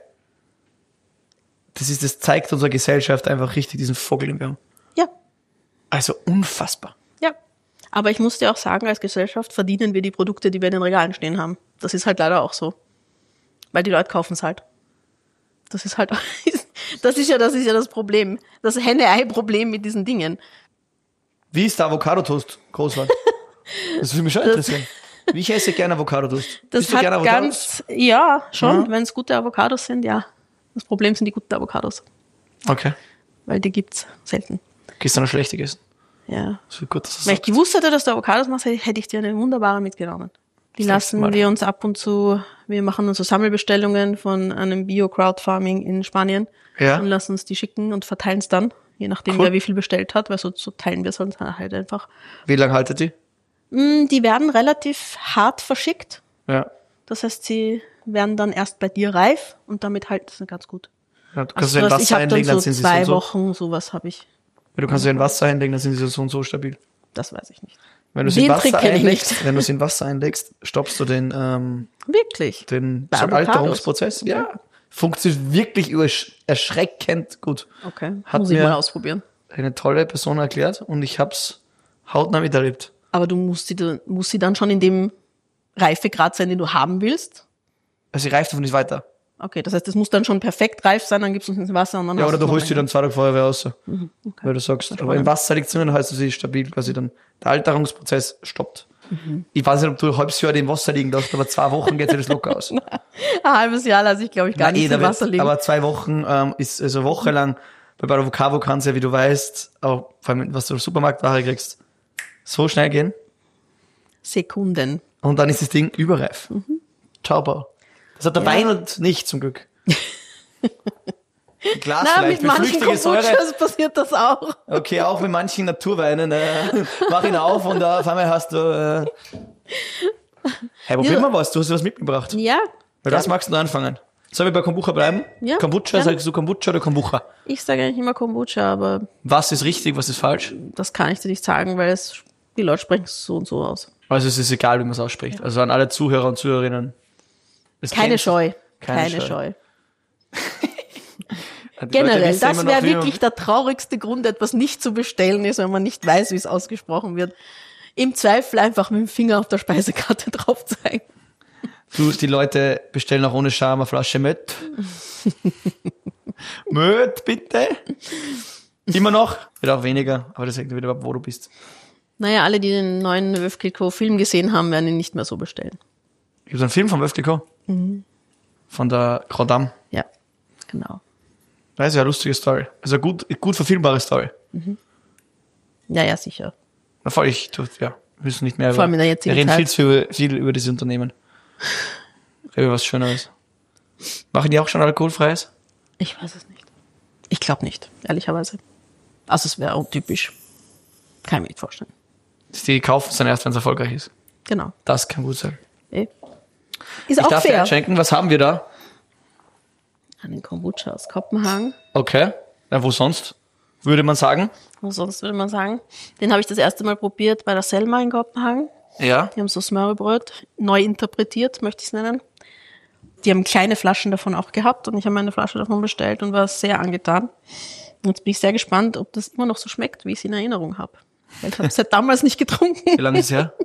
Das ist, das zeigt unserer Gesellschaft einfach richtig diesen Vogel, den wir haben. Ja, Also unfassbar. ja. Aber ich muss dir auch sagen, als Gesellschaft verdienen wir die Produkte, die wir in den Regalen stehen haben. Das ist halt leider auch so. Weil die Leute kaufen es halt. Das ist halt, das ist ja, das ist ja das Problem. Das Henne-Ei-Problem mit diesen Dingen. Wie ist der Avocado-Toast groß geworden? Das würde mich schon interessieren. Wie ich esse gerne Avocado-Toast. Das Isst du hat gerne ganz, ja, schon, Ja. wenn es gute Avocados sind, ja. Das Problem sind die guten Avocados. Okay. Weil die gibt's selten. Gehst du noch schlecht gegessen? Ja. Das wird gut, dass du Wenn ich sagst. gewusst hätte, dass du Avocados machst, hätte ich dir eine wunderbare mitgenommen. Die Das nächste lassen Mal. wir uns ab und zu, wir machen uns so Sammelbestellungen von einem Bio-Crowdfarming in Spanien Ja. und lassen uns die schicken und verteilen es dann, je nachdem, Cool. wer wie viel bestellt hat, weil so, so teilen wir es halt einfach. Wie lange haltet die? Mm, Die werden relativ hart verschickt. Ja. Das heißt, sie werden dann erst bei dir reif und damit halten sie ganz gut. ja du kannst sie Also in das- ich Wasser habe dann einlegen, dann so sind sie so zwei und so. Wochen, sowas habe ich. Ja, du kannst sie in Wasser einlegen, dann sind sie so und so stabil. Das weiß ich nicht. Wenn du sie in Den Trick Wasser kenn ich einlegst, nicht. wenn du sie in Wasser einlegst, stoppst du den, ähm, Wirklich? den Bei so Avocados? Alterungsprozess. Ja. Funktioniert wirklich übersch- erschreckend gut. Okay, Hat muss ich mir- mal ausprobieren. Eine tolle Person erklärt und ich hab's hautnah miterlebt. Aber du musst sie, du musst sie dann schon in dem Reifegrad sein, den du haben willst. Also sie reift davon nicht weiter. Okay, das heißt, es muss dann schon perfekt reif sein, dann gibst du uns ins Wasser und dann Ja, hast oder du du's holst sie noch dann zwei Tage vorher wieder raus. Okay. Weil du sagst, Das ist aber im spannend. Wasser liegt drin, dann heißt es, sie ist stabil, quasi dann der Alterungsprozess stoppt. Mhm. Ich weiß nicht, ob du ein halbes Jahr im Wasser liegen lässt, aber zwei Wochen geht sich das locker aus. Ein halbes Jahr lasse ich, glaube ich, gar Nein, eh, nicht da im wird- Wasser liegen. aber zwei Wochen ähm, ist, also eine Woche lang, weil bei der Avocado kannst du ja, wie du weißt, auch vor allem, was du auf Supermarktware kriegst, so schnell gehen. Sekunden. Und dann ist das Ding überreif. Mhm. Ciao, Bau. Das hat der Ja. Wein und nicht, zum Glück. Ein Glas Na, vielleicht, mit manchen flüchtige Säure. Kombuchas passiert das auch. Okay, auch mit manchen Naturweinen. Äh, mach ihn auf und da auf einmal hast du... Äh, hey, probier Ja. mal was, du hast was mitgebracht. Ja, Weil das magst du anfangen. Sollen wir bei Kombucha bleiben? Ja, Kombucha, gerne. sagst du Kombucha oder Kombucha? ich sage eigentlich immer Kombucha, aber Was ist richtig, was ist falsch? das kann ich dir nicht sagen, weil es, die Leute sprechen es so und so aus. Also es ist egal, wie man es ausspricht. Also an alle Zuhörer und Zuhörerinnen. Es Keine kennt- Scheu. Keine Keine, Scheu. Scheu. Die Leute Generell, wissen das immer wäre noch, wie man- wirklich der traurigste Grund, etwas nicht zu bestellen ist, wenn man nicht weiß, wie es ausgesprochen wird. Im Zweifel einfach mit dem Finger auf der Speisekarte drauf zeigen. Du, die Leute bestellen auch ohne Scham eine Flasche Mött. Mött, bitte. Immer noch. Wird auch weniger, aber das hängt wieder ab, wo du bist. Naja, alle, die den neuen Veuve Clicquot-Film gesehen haben, werden ihn nicht mehr so bestellen. Gibt es einen Film von Veuve Clicquot? Mhm. Von der Grand Dame. Ja, genau. Das ist ja eine lustige Story. Also eine gut, gut verfilmbare Story. Ja, ja, sicher. Na voll, ich, du, ja, wir müssen nicht mehr Vor allem in der jetzigen wir reden Zeit. viel zu über, viel über dieses Unternehmen. Über was Schöneres. Machen die auch schon alkoholfreies? Ich weiß es nicht. Ich glaube nicht, ehrlicherweise. Also es wäre untypisch. Kann ich mir nicht vorstellen. Die kaufen es dann erst, wenn es erfolgreich ist. Genau. Das kann gut sein. Eh. Ist Ich auch darf dir fair. einschenken, was haben wir da? Einen Kombucha aus Kopenhagen. Okay. Na, wo sonst? Würde man sagen? Und sonst würde man sagen. Den habe ich das erste Mal probiert bei der Selma in Kopenhagen. Ja. Die haben so Smørrebrød neu interpretiert, möchte ich es nennen. Die haben kleine Flaschen davon auch gehabt und ich habe eine Flasche davon bestellt und war sehr angetan. Und jetzt bin ich sehr gespannt, ob das immer noch so schmeckt, wie ich es in Erinnerung habe. Weil ich habe es seit damals nicht getrunken. Wie lange ist es her?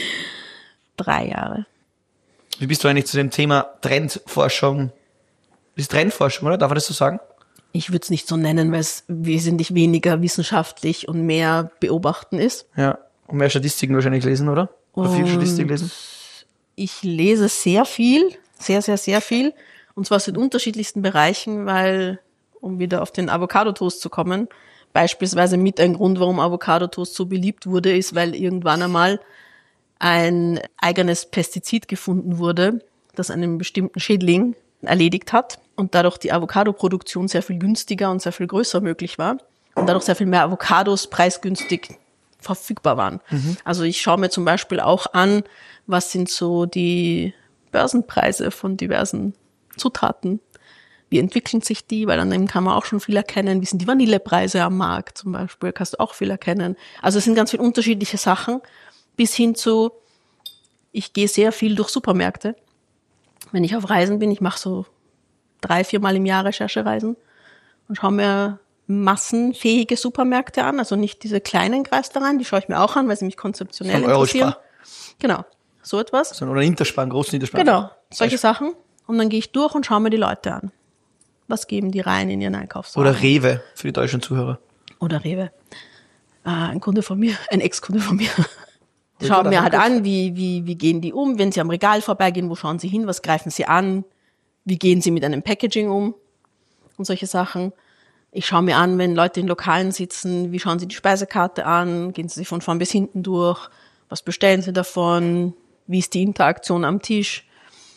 Drei Jahre. Wie bist du eigentlich zu dem Thema Trendforschung? Das ist Trendforschung, oder? Darf man das so sagen? Ich würde es nicht so nennen, weil es wesentlich weniger wissenschaftlich und mehr beobachten ist. Ja. Und mehr Statistiken wahrscheinlich lesen, oder? Oder viel Und- Statistiken lesen? Ich lese sehr viel, sehr, sehr, sehr viel. Und zwar aus den unterschiedlichsten Bereichen, weil, um wieder auf den Avocado-Toast zu kommen, beispielsweise mit ein Grund, warum Avocado-Toast so beliebt wurde, ist, weil irgendwann einmal ein eigenes Pestizid gefunden wurde, das einen bestimmten Schädling erledigt hat und dadurch die Avocado-Produktion sehr viel günstiger und sehr viel größer möglich war und dadurch sehr viel mehr Avocados preisgünstig verfügbar waren. Also ich schaue mir zum Beispiel auch an, was sind so die Börsenpreise von diversen Zutaten. Wie entwickeln sich die? Weil an dem kann man auch schon viel erkennen. Wie sind die Vanillepreise am Markt zum Beispiel? Kannst du auch viel erkennen. Also es sind ganz viele unterschiedliche Sachen. Bis hin zu, ich gehe sehr viel durch Supermärkte. Wenn ich auf Reisen bin, ich mache so drei, viermal im Jahr Recherchereisen und schaue mir massenfähige Supermärkte an. Also nicht diese kleinen Kreislereien, die schaue ich mir auch an, weil sie mich konzeptionell Von interessieren. Eurospar. Genau, so etwas. So, oder Interspar, einen großen Interspar. Genau, solche Sachen. Und dann gehe ich durch und schaue mir die Leute an. Was geben die rein in ihren Einkaufswagen? Oder Rewe, für die deutschen Zuhörer. Oder Rewe. Ah, ein Kunde von mir, ein Ex-Kunde von mir. Rewe Schauen oder mir halt Handel? an, wie, wie, wie gehen die um, wenn sie am Regal vorbeigehen, wo schauen sie hin, was greifen sie an, wie gehen sie mit einem Packaging um und solche Sachen. Ich schaue mir an, wenn Leute in Lokalen sitzen, wie schauen sie die Speisekarte an, gehen sie von vorn bis hinten durch, was bestellen sie davon, wie ist die Interaktion am Tisch.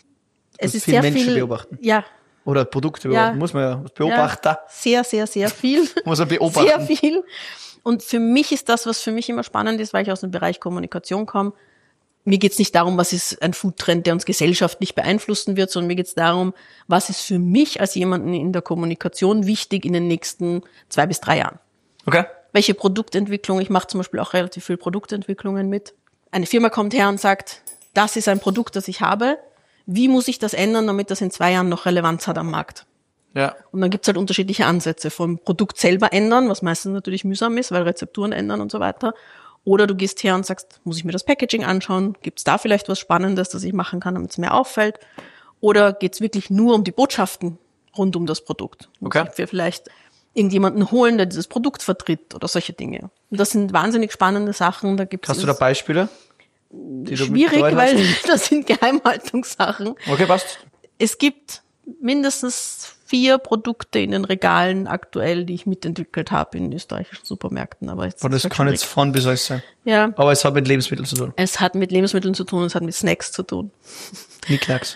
Es Du ist viel sehr Menschen viel, beobachten. ja, Oder Produkte Ja. beobachten. Muss man ja. Beobachter. ja, sehr, sehr, sehr viel. Muss man beobachten. Sehr viel. Und für mich ist das, was für mich immer spannend ist, weil ich aus dem Bereich Kommunikation komme. Mir geht es nicht darum, was ist ein Foodtrend, der uns gesellschaftlich beeinflussen wird, sondern mir geht es darum, was ist für mich als jemanden in der Kommunikation wichtig in den nächsten zwei bis drei Jahren. Okay. Welche Produktentwicklung, ich mache zum Beispiel auch relativ viel Produktentwicklungen mit. Eine Firma kommt her und sagt, das ist ein Produkt, das ich habe. Wie muss ich das ändern, damit das in zwei Jahren noch Relevanz hat am Markt? Ja. Und dann gibt's halt unterschiedliche Ansätze. Vom Produkt selber ändern, was meistens natürlich mühsam ist, weil Rezepturen ändern und so weiter. Oder du gehst her und sagst, muss ich mir das Packaging anschauen? Gibt's da vielleicht was Spannendes, das ich machen kann, damit es mir auffällt? Oder geht's wirklich nur um die Botschaften rund um das Produkt? Muss Okay. ich mir vielleicht irgendjemanden holen, der dieses Produkt vertritt oder solche Dinge? Und das sind wahnsinnig spannende Sachen. Da gibt's Hast du da Beispiele? Die du schwierig, betreut weil hast? das sind Geheimhaltungssachen. Okay, passt. Es gibt mindestens vier Produkte in den Regalen aktuell, die ich mitentwickelt habe in österreichischen Supermärkten. Aber jetzt Und das ist halt kann schwierig. jetzt von bis alles sein. Ja, Aber es hat mit Lebensmitteln zu tun. es hat mit Lebensmitteln zu tun, es hat mit Snacks zu tun. Knickknacks.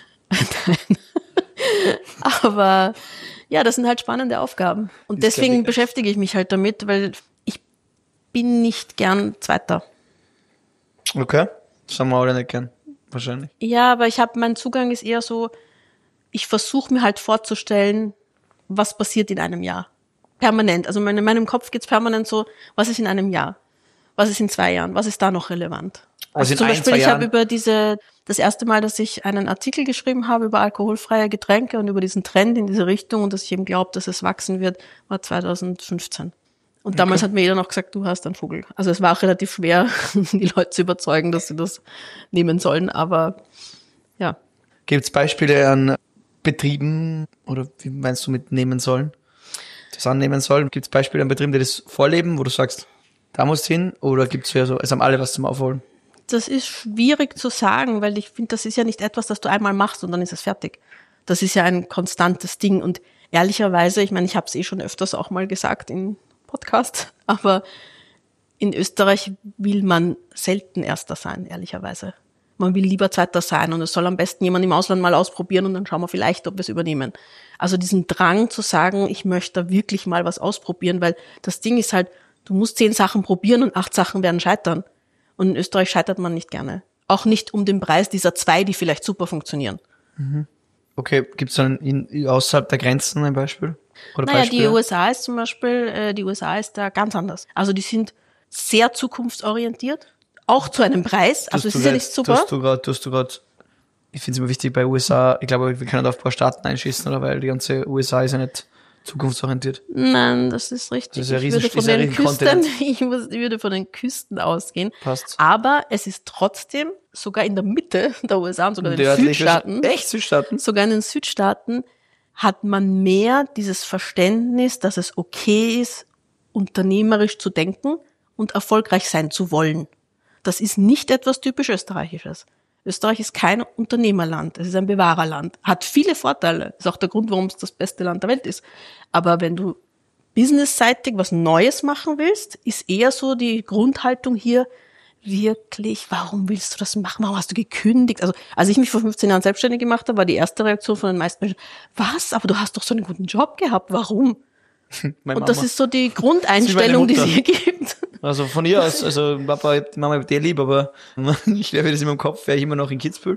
Aber ja, das sind halt spannende Aufgaben. Und Das glaub deswegen ich. beschäftige ich mich halt damit, weil ich bin nicht gern Zweiter. Okay. Das haben wir alle nicht gern. Wahrscheinlich. Ja, aber ich habe, mein Zugang ist eher so, ich versuche mir halt vorzustellen, was passiert in einem Jahr. Permanent. Also in meinem Kopf geht's permanent so, was ist in einem Jahr? Was ist in zwei Jahren? Was ist da noch relevant? Also, in zum ein, Beispiel, zwei ich habe Jahren. über diese, das erste Mal, dass ich einen Artikel geschrieben habe über alkoholfreie Getränke und über diesen Trend in diese Richtung und dass ich eben glaube, dass es wachsen wird, war zwanzig fünfzehn. Und damals Okay. hat mir jeder noch gesagt, du hast einen Vogel. Also es war auch relativ schwer, die Leute zu überzeugen, dass sie das nehmen sollen, aber ja. Gibt es Beispiele an Betrieben, oder wie meinst du mit nehmen sollen? Das annehmen sollen? Gibt es Beispiele an Betrieben, die das vorleben, wo du sagst, da musst du hin? Oder gibt es ja so, es haben alle was zum Aufholen? Das ist schwierig zu sagen, weil ich finde, das ist ja nicht etwas, das du einmal machst und dann ist es fertig. Das ist ja ein konstantes Ding und ehrlicherweise, ich meine, ich habe es eh schon öfters auch mal gesagt in Podcast, aber in Österreich will man selten Erster sein, ehrlicherweise. Man will lieber Zweiter sein und es soll am besten jemand im Ausland mal ausprobieren und dann schauen wir vielleicht, ob wir es übernehmen. Also diesen Drang zu sagen, ich möchte da wirklich mal was ausprobieren, weil das Ding ist halt, du musst zehn Sachen probieren und acht Sachen werden scheitern. Und in Österreich scheitert man nicht gerne. Auch nicht um den Preis dieser zwei, die vielleicht super funktionieren. Okay, gibt es dann in, außerhalb der Grenzen ein Beispiel? Oder Naja, Beispiele? die U S A ist zum Beispiel, äh, die U S A ist da ganz anders. Also die sind sehr zukunftsorientiert, auch zu einem Preis. Also es Tust ist du ja grad- nicht super. Tust du gerade, tust du gerade, ich finde es immer wichtig bei U S A, ich glaube, wir können da auf ein paar Staaten einschießen, oder? Weil die ganze U S A ist ja nicht zukunftsorientiert. Nein, das ist richtig. Das ist ein ich riesen- würde von ist ein den Küsten, Riesenkontinent. ich muss- ich würde von den Küsten ausgehen. Passt. Aber es ist trotzdem sogar in der Mitte der U S A und sogar in den Nördliche- Südstaaten. Echt, Südstaaten? Sogar in den Südstaaten hat man mehr dieses Verständnis, dass es okay ist, unternehmerisch zu denken und erfolgreich sein zu wollen. Das ist nicht etwas typisch Österreichisches. Österreich ist kein Unternehmerland, es ist ein Bewahrerland. Hat viele Vorteile, ist auch der Grund, warum es das beste Land der Welt ist. Aber wenn du businessseitig was Neues machen willst, ist eher so die Grundhaltung hier, wirklich, warum willst du das machen? Warum hast du gekündigt? Also, als ich mich vor fünfzehn Jahren selbstständig gemacht habe, war die erste Reaktion von den meisten Menschen, was? Aber du hast doch so einen guten Job gehabt, warum? Meine Und das Mama. ist so die Grundeinstellung, die Mutter. es hier gibt. Also von ihr aus, also Papa, die Mama hat dir lieb, aber ich wäre das immer im Kopf, wäre ich immer noch in Kitzbühel.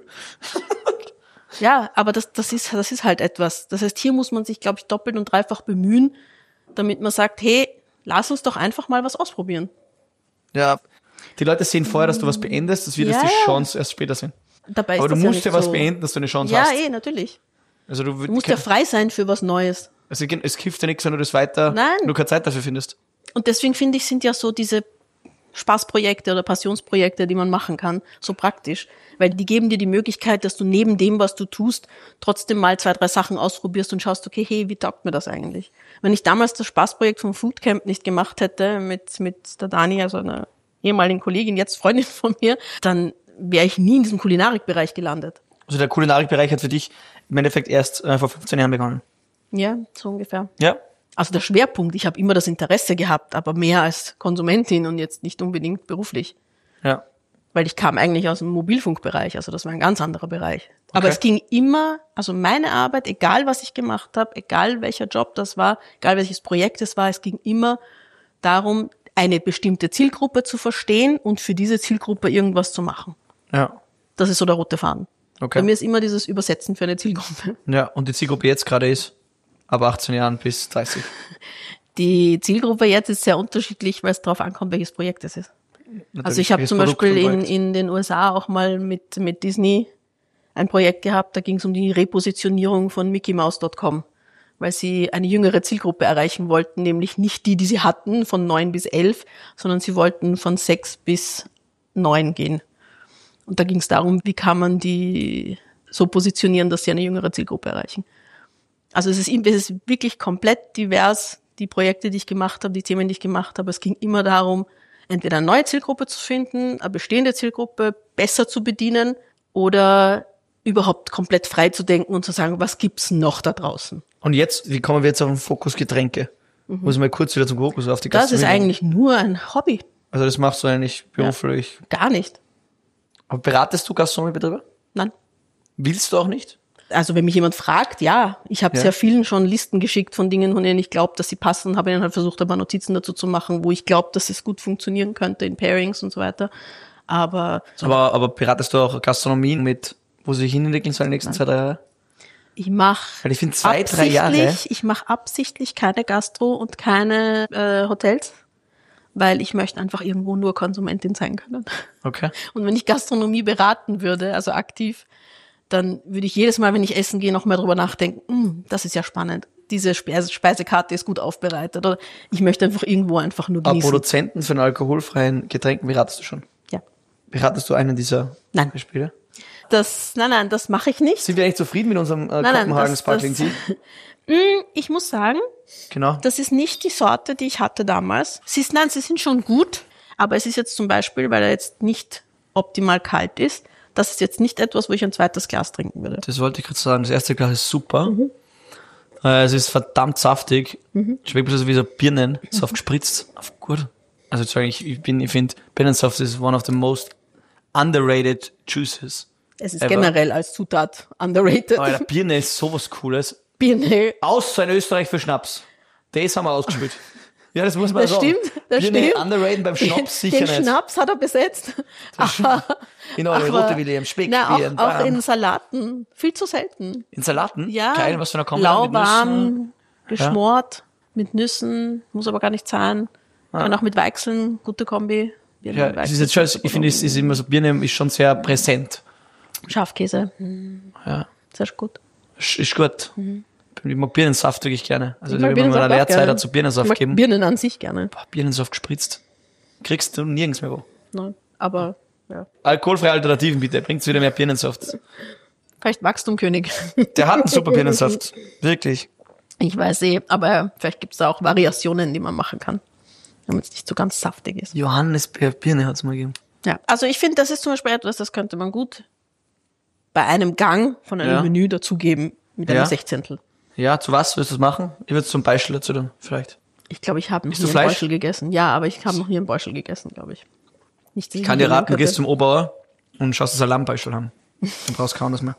Ja, aber das, das ist, das ist halt etwas. Das heißt, hier muss man sich, glaube ich, doppelt und dreifach bemühen, damit man sagt, hey, lass uns doch einfach mal was ausprobieren. Ja, die Leute sehen vorher, dass du was beendest, dass wir Ja, das die ja. Chance erst später sehen. Dabei ist Aber du das ja musst nicht ja was so. beenden, dass du eine Chance Ja, hast. eh, natürlich. Also du, Du musst ja frei sein für was Neues. also es hilft dir nichts, wenn du das weiter, Nein. wenn du keine Zeit dafür findest. Und deswegen finde ich, sind ja so diese Spaßprojekte oder Passionsprojekte, die man machen kann, so praktisch. Weil die geben dir die Möglichkeit, dass du neben dem, was du tust, trotzdem mal zwei, drei Sachen ausprobierst und schaust, okay, hey, wie taugt mir das eigentlich? Wenn ich damals das Spaßprojekt vom Foodcamp nicht gemacht hätte, mit, mit der Dani, also einer ehemaligen Kollegin, jetzt Freundin von mir, dann wäre ich nie in diesem Kulinarikbereich gelandet. Also der Kulinarikbereich hat für dich im Endeffekt erst äh, vor fünfzehn Jahren begonnen. Ja, so ungefähr. Ja. Also der Schwerpunkt, ich habe immer das Interesse gehabt, aber mehr als Konsumentin und jetzt nicht unbedingt beruflich. Ja. Weil ich kam eigentlich aus dem Mobilfunkbereich, also das war ein ganz anderer Bereich. Aber Okay. es ging immer, also meine Arbeit, egal was ich gemacht habe, egal welcher Job das war, egal welches Projekt es war, es ging immer darum, eine bestimmte Zielgruppe zu verstehen und für diese Zielgruppe irgendwas zu machen. Ja. Das ist so der rote Faden. Okay. Bei mir ist immer dieses Übersetzen für eine Zielgruppe. Ja, und die Zielgruppe jetzt gerade ist ab achtzehn Jahren bis dreißig. Die Zielgruppe jetzt ist sehr unterschiedlich, weil es darauf ankommt, welches Projekt es ist. Natürlich, Also ich habe welches zum Produkt Beispiel und in, Projekt. in den U S A auch mal mit, mit Disney ein Projekt gehabt, da ging es um die Repositionierung von Mickey Mouse Punkt com, weil sie eine jüngere Zielgruppe erreichen wollten, nämlich nicht die, die sie hatten, von neun bis elf, sondern sie wollten von sechs bis neun gehen. Und da ging es darum, wie kann man die so positionieren, dass sie eine jüngere Zielgruppe erreichen. Also es ist, es ist wirklich komplett divers, die Projekte, die ich gemacht habe, die Themen, die ich gemacht habe. Es ging immer darum, entweder eine neue Zielgruppe zu finden, eine bestehende Zielgruppe besser zu bedienen oder überhaupt komplett frei zu denken und zu sagen, was gibt's noch da draußen? Und jetzt, wie kommen wir jetzt auf den Fokus Getränke? Muss mal kurz wieder zum Fokus auf die Das ist Gastronomie. eigentlich nur ein Hobby. Also das machst du eigentlich beruflich. Gar nicht. Aber beratest du Gastronomiebetriebe? Nein. Willst du auch nicht? Also wenn mich jemand fragt, ja. Ich habe Ja. sehr vielen schon Listen geschickt von Dingen, von denen ich glaube, dass sie passen, habe ihnen halt versucht, ein paar Notizen dazu zu machen, wo ich glaube, dass es gut funktionieren könnte in Pairings und so weiter. Aber Aber, aber beratest du auch Gastronomie mit, wo sie sich hinentwickeln sollen in den nächsten zwei, drei Jahre? ich mache Weil ich finde, zwei, drei Jahre. ich mache absichtlich keine Gastro und keine äh, Hotels, weil ich möchte einfach irgendwo nur Konsumentin sein können. Okay. Und wenn ich Gastronomie beraten würde, also aktiv, dann würde ich jedes Mal, wenn ich essen gehe, noch mehr drüber nachdenken, hm, das ist ja spannend. Diese Speise- Speisekarte ist gut aufbereitet. Oder ich möchte einfach irgendwo einfach nur Aber genießen. Produzenten von alkoholfreien Getränken beratest du schon? Ja. Beratest du einen dieser Nein. Beispiele? Das, nein, nein, das mache ich nicht. Sind wir eigentlich zufrieden mit unserem äh, Nein, nein, Kopenhagen das- Sparkling das- Tea? Mm, Ich muss sagen, Genau. das ist nicht die Sorte, die ich hatte damals. Sie ist, nein, sie sind schon gut, aber es ist jetzt zum Beispiel, weil er jetzt nicht optimal kalt ist, das ist jetzt nicht etwas, wo ich ein zweites Glas trinken würde. Das wollte ich gerade sagen. Das erste Glas ist super. Äh, es ist verdammt saftig. Schmeckt ein bisschen so wie so Birnensaft gespritzt. Auf gut. Also zu sagen, ich, ich bin, ich finde, Birnensaft ist one of the most underrated juices. Es ist Ever. generell als Zutat underrated. Alter, Birne ist sowas Cooles. Birne. Außer in Österreich für Schnaps. Das haben wir ausgespielt. Ja, das muss man Das sagen. stimmt, das Birne stimmt. underrated beim Schnaps Den, sicher den nicht. Schnaps hat er besetzt. Aber, In alle aber- Rote William, Speck, na, auch, Birnen, auch bam. in Salaten. Viel zu selten. In Salaten? Ja. Geil, was für eine Kombi mit Nüssen. Lauwarm, geschmort, mit Nüssen, muss aber gar nicht sein. Kann auch mit Weichseln, gute Kombi. Birnen Ja, und es ist Weichsel, jetzt schon, super ich finde, es ist immer so, Birne ist schon sehr präsent. Schafkäse, Ja, sehr gut. ist ist gut. Ich mag Birnensaft wirklich gerne. Also, Ich mag wenn man in meiner Birnensaft auch Lehrzeit gerne. dazu Birnensaft Ich mag geben. Birnen an sich gerne. Boah, Birnensaft gespritzt. Kriegst du nirgends mehr wo. Nein, aber ja. Alkoholfreie Alternativen bitte, bringt's wieder mehr Birnensaft. Vielleicht Wachstumkönig. Der hat einen super Birnensaft. Wirklich. Ich weiß eh, aber vielleicht gibt es da auch Variationen, die man machen kann, damit es nicht so ganz saftig ist. Johannisbeer Birne hat's mal gegeben. Ja, also ich finde, das ist zum Beispiel etwas, das könnte man gut bei einem Gang von einem Ja. Menü dazugeben mit einem Ja. Sechzehntel. Ja, zu was willst du das machen? Ich würde zum Beispiel dazu dann, vielleicht. Ich glaube, ich habe noch Isst nie du einen Fleisch? Beuschel gegessen. Ja, aber ich habe noch nie einen Beuschel gegessen, glaube ich. Nicht, dass Ich kann dir raten, du könnte. gehst zum Oberauer und schaust, dass sie ein Lammbeischel haben. Dann brauchst du kaum das mehr.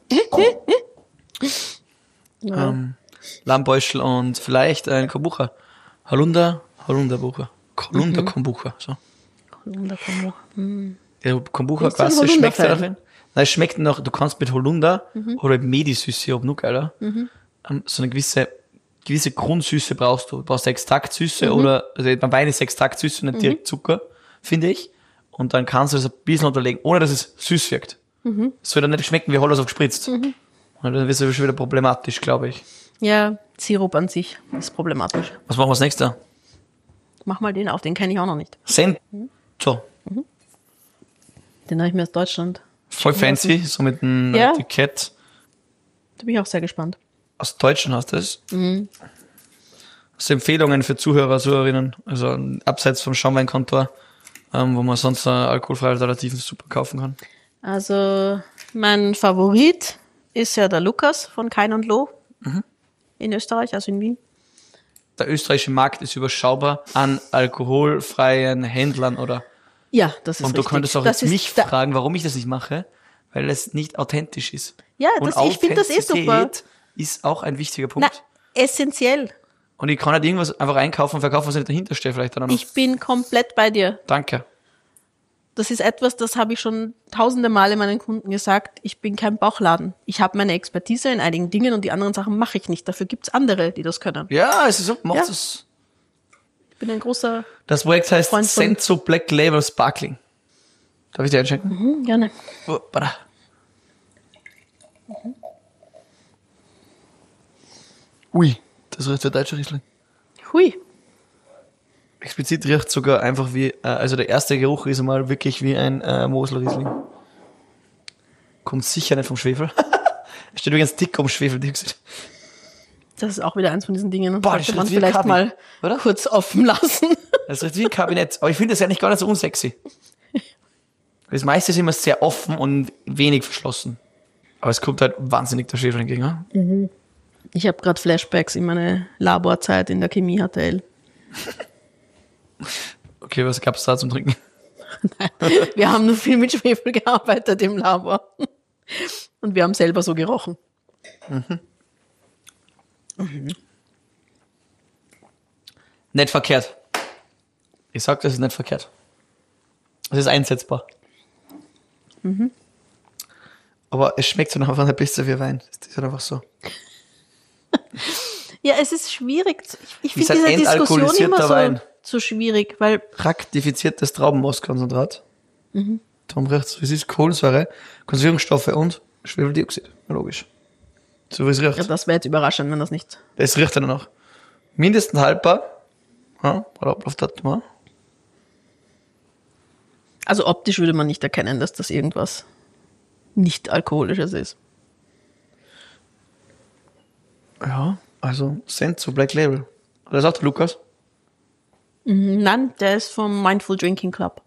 Ja. Ähm, Lammbeuschel und vielleicht ein Kombucha. Holunder, Holunderbucher. Holunder Kombucha, so. Wundervoll. Hm. Der Kombucha Bist du ein quasi schmeckt Holunder-Fan? darin. Nein, es schmeckt noch, du kannst mit Holunder oder mit Medisüße, ob noch geiler, ähm, so eine gewisse, gewisse Grundsüße brauchst du. Du brauchst Extraktsüße oder, also beim Wein ist Extraktsüße und nicht direkt Zucker, finde ich. Und dann kannst du das ein bisschen unterlegen, ohne dass es süß wirkt. Es soll dann nicht schmecken wie Hollersaft gespritzt. Und dann wird es schon wieder problematisch, glaube ich. Ja, Sirup an sich ist problematisch. Was machen wir als nächstes? Mach mal den auf, den kenne ich auch noch nicht. Send. So, Den habe ich mir aus Deutschland. voll fancy, so mit einem Ja. Etikett. Da bin ich auch sehr gespannt. Aus Deutschland hast du das. Hast du Empfehlungen für Zuhörer, Zuhörerinnen, also abseits vom Schaumweinkontor, ähm, wo man sonst äh, alkoholfreie Alternativen super kaufen kann? Also mein Favorit ist ja der Lukas von Kein und Loh in Österreich, also in Wien. Der österreichische Markt ist überschaubar an alkoholfreien Händlern oder Ja, das ist und du richtig. könntest auch das jetzt ist mich da- fragen, warum ich das nicht mache, weil es nicht authentisch ist. Ja, und das- ich finde das eh super. Authentizität ist auch ein wichtiger Punkt. Na, essentiell. Und ich kann nicht irgendwas einfach einkaufen und verkaufen, was nicht dahinter steht, vielleicht dann auch noch. Ich bin komplett bei dir. Danke. Das ist etwas, das habe ich schon tausende Male meinen Kunden gesagt. Ich bin kein Bauchladen. Ich habe meine Expertise in einigen Dingen und die anderen Sachen mache ich nicht. Dafür gibt's andere, die das können. Ja, es ist so, macht Ja. es. Ich bin ein großer... Das Projekt heißt Freund von- Senso Black Label Sparkling. Darf ich dir einschenken? Hm, gerne. Oh, bada. Ui, das riecht wie ein deutscher Riesling. Hui. Explizit riecht sogar einfach wie, äh, also der erste Geruch ist einmal wirklich wie ein äh, Mosel Riesling. Kommt sicher nicht vom Schwefel. Es steht übrigens dick um Schwefeldioxid. Das ist auch wieder eins von diesen Dingen. Boah, das sollte man riecht wie ein vielleicht Kabi, mal oder? kurz offen lassen. Das riecht wie ein Kabinett. Aber ich finde das eigentlich gar nicht so unsexy. Das meiste ist immer sehr offen und wenig verschlossen. Aber es kommt halt wahnsinnig der Schwefel entgegen. Ja? Ich habe gerade Flashbacks in meine Laborzeit in der Chemie H T L. Okay, was gab's da zum Trinken? Wir haben nur viel mit Schwefel gearbeitet im Labor. Und wir haben selber so gerochen. Nicht verkehrt. Ich sag, das ist nicht verkehrt. Es ist einsetzbar. Aber es schmeckt so einfach nicht besser wie Wein. Das ist halt einfach so. Ja, es ist schwierig. Ich, ich Ist finde ein diese Diskussion entalkoholisierter immer so, Wein. so schwierig, weil Raktifiziertes Traubenmostkonzentrat. Mhm. Tom rechts, es ist Kohlensäure, Konservierungsstoffe und Schwefeldioxid. Ja, logisch. So wie es riecht. ja, das wäre jetzt überraschend, wenn das nicht. Es riecht dann noch. Mindestens haltbar. Ja, Ablaufdatum. Ja. Also optisch würde man nicht erkennen, dass das irgendwas nicht Alkoholisches ist. Ja, also Senso Black Label. Das ist auch der Lukas. Mhm, nein, der ist vom Mindful Drinking Club.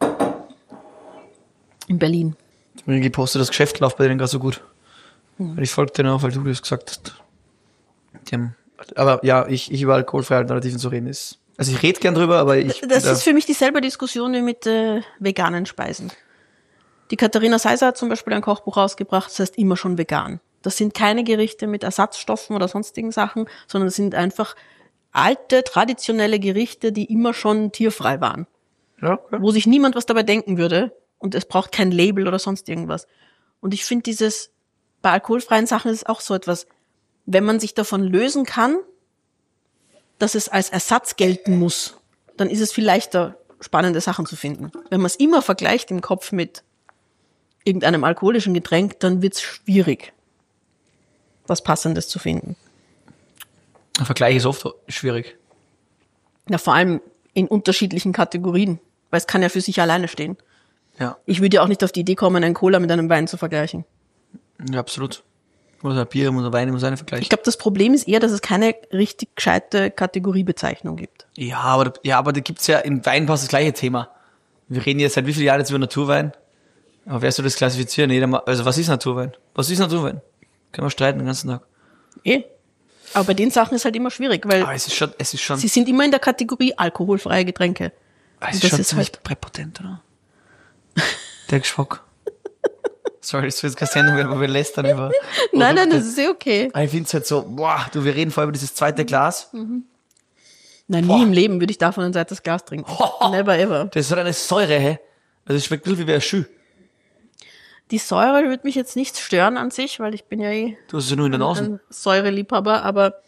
In Berlin. Ich habe mir gepostet, das Geschäft läuft bei denen gerade so gut. Mhm. Ich folge denen auch, weil du das gesagt hast. Die haben, aber ja, ich, ich über alkoholfreie Alternativen zu reden ist. Also ich rede gern drüber, aber ich... Das da, ist für mich dieselbe Diskussion wie mit äh, veganen Speisen. Die Katharina Seiser hat zum Beispiel ein Kochbuch rausgebracht, das heißt immer schon vegan. Das sind keine Gerichte mit Ersatzstoffen oder sonstigen Sachen, sondern das sind einfach alte, traditionelle Gerichte, die immer schon tierfrei waren. ja, okay. Wo sich niemand was dabei denken würde und es braucht kein Label oder sonst irgendwas. Und ich finde dieses, bei alkoholfreien Sachen ist es auch so etwas, wenn man sich davon lösen kann, dass es als Ersatz gelten muss, dann ist es viel leichter, spannende Sachen zu finden. Wenn man es immer vergleicht im Kopf mit irgendeinem alkoholischen Getränk, dann wird es schwierig, was Passendes zu finden. Ein Vergleich ist oft schwierig. Ja, vor allem in unterschiedlichen Kategorien, weil es kann ja für sich alleine stehen. Ja, Ich würde ja auch nicht auf die Idee kommen, einen Cola mit einem Wein zu vergleichen. ja absolut. Muss ein Bier, muss ein Wein, muss eine Vergleich. Ich glaube, das Problem ist eher, dass es keine richtig gescheite Kategoriebezeichnung gibt. Ja, aber, ja, aber da gibt's ja im Weinpass das gleiche Thema. Wir reden jetzt seit wie vielen Jahren jetzt über Naturwein. Aber wer soll das klassifizieren? Jeder mal, also was ist Naturwein? Was ist Naturwein? Können wir streiten den ganzen Tag. Eh. Aber bei den Sachen ist halt immer schwierig, weil Aber es ist schon, es ist schon, sie sind immer in der Kategorie alkoholfreie Getränke. es Und ist das schon ist ziemlich halt- präpotent, oder? Der Geschmack. Sorry, das wird jetzt keine Sendung werden, wo wir lästern über... Nein, nein, das ist eh okay. Aber ich finde es halt so, boah, du, wir reden vorher über dieses zweite Glas. Nein, Boah. nie im Leben würde ich davon ein zweites Glas trinken. Never ever. Das hat eine Säure, hä? Also es schmeckt wirklich wie ein Schü. Die Säure würde mich jetzt nicht stören an sich, weil ich bin ja eh Du hast es ja nur in der Nase. ein Säureliebhaber, aber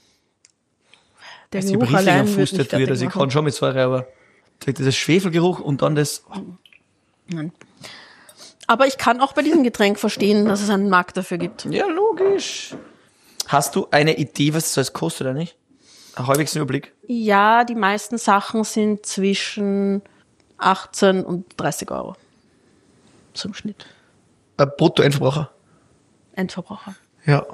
der Jetzt Geruch über Riesling am allein Fuß wird mich tätowiert, fertig also ich machen. kann schon mit Säure, aber das Schwefelgeruch und dann das... Nein. Aber ich kann auch bei diesem Getränk verstehen, dass es einen Markt dafür gibt. Ja, logisch. Hast du eine Idee, was das alles kostet oder nicht? Ein halbwegs Überblick. Ja, die meisten Sachen sind zwischen achtzehn und dreißig Euro. Zum Schnitt. Ein Brutto-Endverbraucher. Endverbraucher. Ja.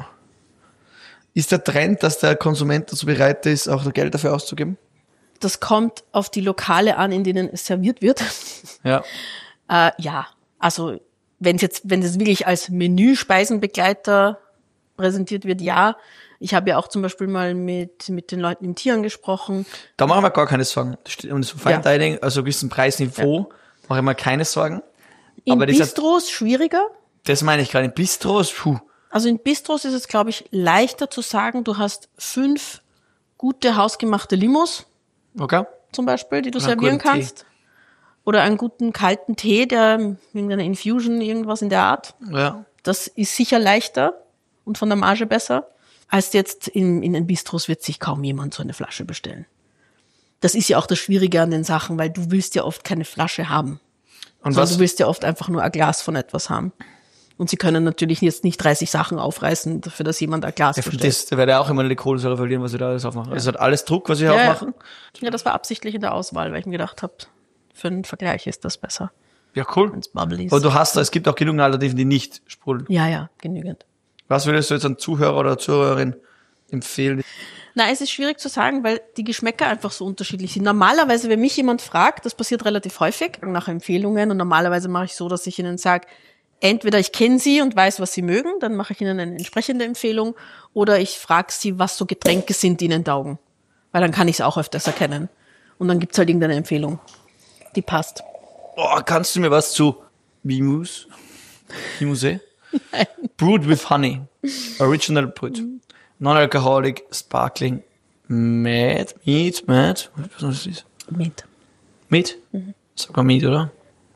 Ist der Trend, dass der Konsument dazu bereit ist, auch Geld dafür auszugeben? Das kommt auf die Lokale an, in denen es serviert wird. Ja. Äh, ja, also wenn es jetzt, wenn es wirklich als Menüspeisenbegleiter präsentiert wird, ja. Ich habe ja auch zum Beispiel mal mit mit den Leuten im Tieren gesprochen. Da machen wir gar keine Sorgen. Um so Fine Dining, also ein bisschen Preisniveau, mache ich mir keine Sorgen. In Aber dieser- Bistros schwieriger. Das meine ich gerade. In Bistros, puh. Also in Bistros ist es, glaube ich, leichter zu sagen, du hast fünf gute hausgemachte Limos Okay. zum Beispiel, die du Oder einen servieren guten Tee. kannst. Oder einen guten kalten Tee, der irgendeine Infusion, irgendwas in der Art. Ja. Das ist sicher leichter und von der Marge besser, als jetzt in, in den Bistros wird sich kaum jemand so eine Flasche bestellen. Das ist ja auch das Schwierige an den Sachen, weil du willst ja oft keine Flasche haben. Und Sondern was? du willst ja oft einfach nur ein Glas von etwas haben. Und sie können natürlich jetzt nicht dreißig Sachen aufreißen, dafür dass jemand ein Glas Ja, bestellt. das, da werde ich auch immer die Kohlensäure verlieren, was ich da alles aufmache. Es hat alles Druck, was ich Ja, ja. aufmache. Ja, das war absichtlich in der Auswahl, weil ich mir gedacht habe, für einen Vergleich ist das besser, Ja, cool. wenn's bubbly ist. Aber du hast, es gibt auch genug Alternativen, die nicht sprudeln. Ja, ja, genügend. Was würdest du jetzt an Zuhörer oder Zuhörerin empfehlen? Na, es ist schwierig zu sagen, weil die Geschmäcker einfach so unterschiedlich sind. Normalerweise, wenn mich jemand fragt, das passiert relativ häufig, nach Empfehlungen, und normalerweise mache ich so, dass ich ihnen sage, entweder ich kenne sie und weiß, was sie mögen, dann mache ich ihnen eine entsprechende Empfehlung, oder ich frage sie, was so Getränke sind, die ihnen taugen. Weil dann kann ich es auch öfters erkennen. Und dann gibt's halt irgendeine Empfehlung, die passt. Oh, kannst du mir was zu Mimous? Mimuse? Brewed with Honey. Original Brewed. Non-alcoholic, sparkling, Mad, Meat, Mad, was ist das? Mit. Meat? Mhm. Sogar Meat, oder?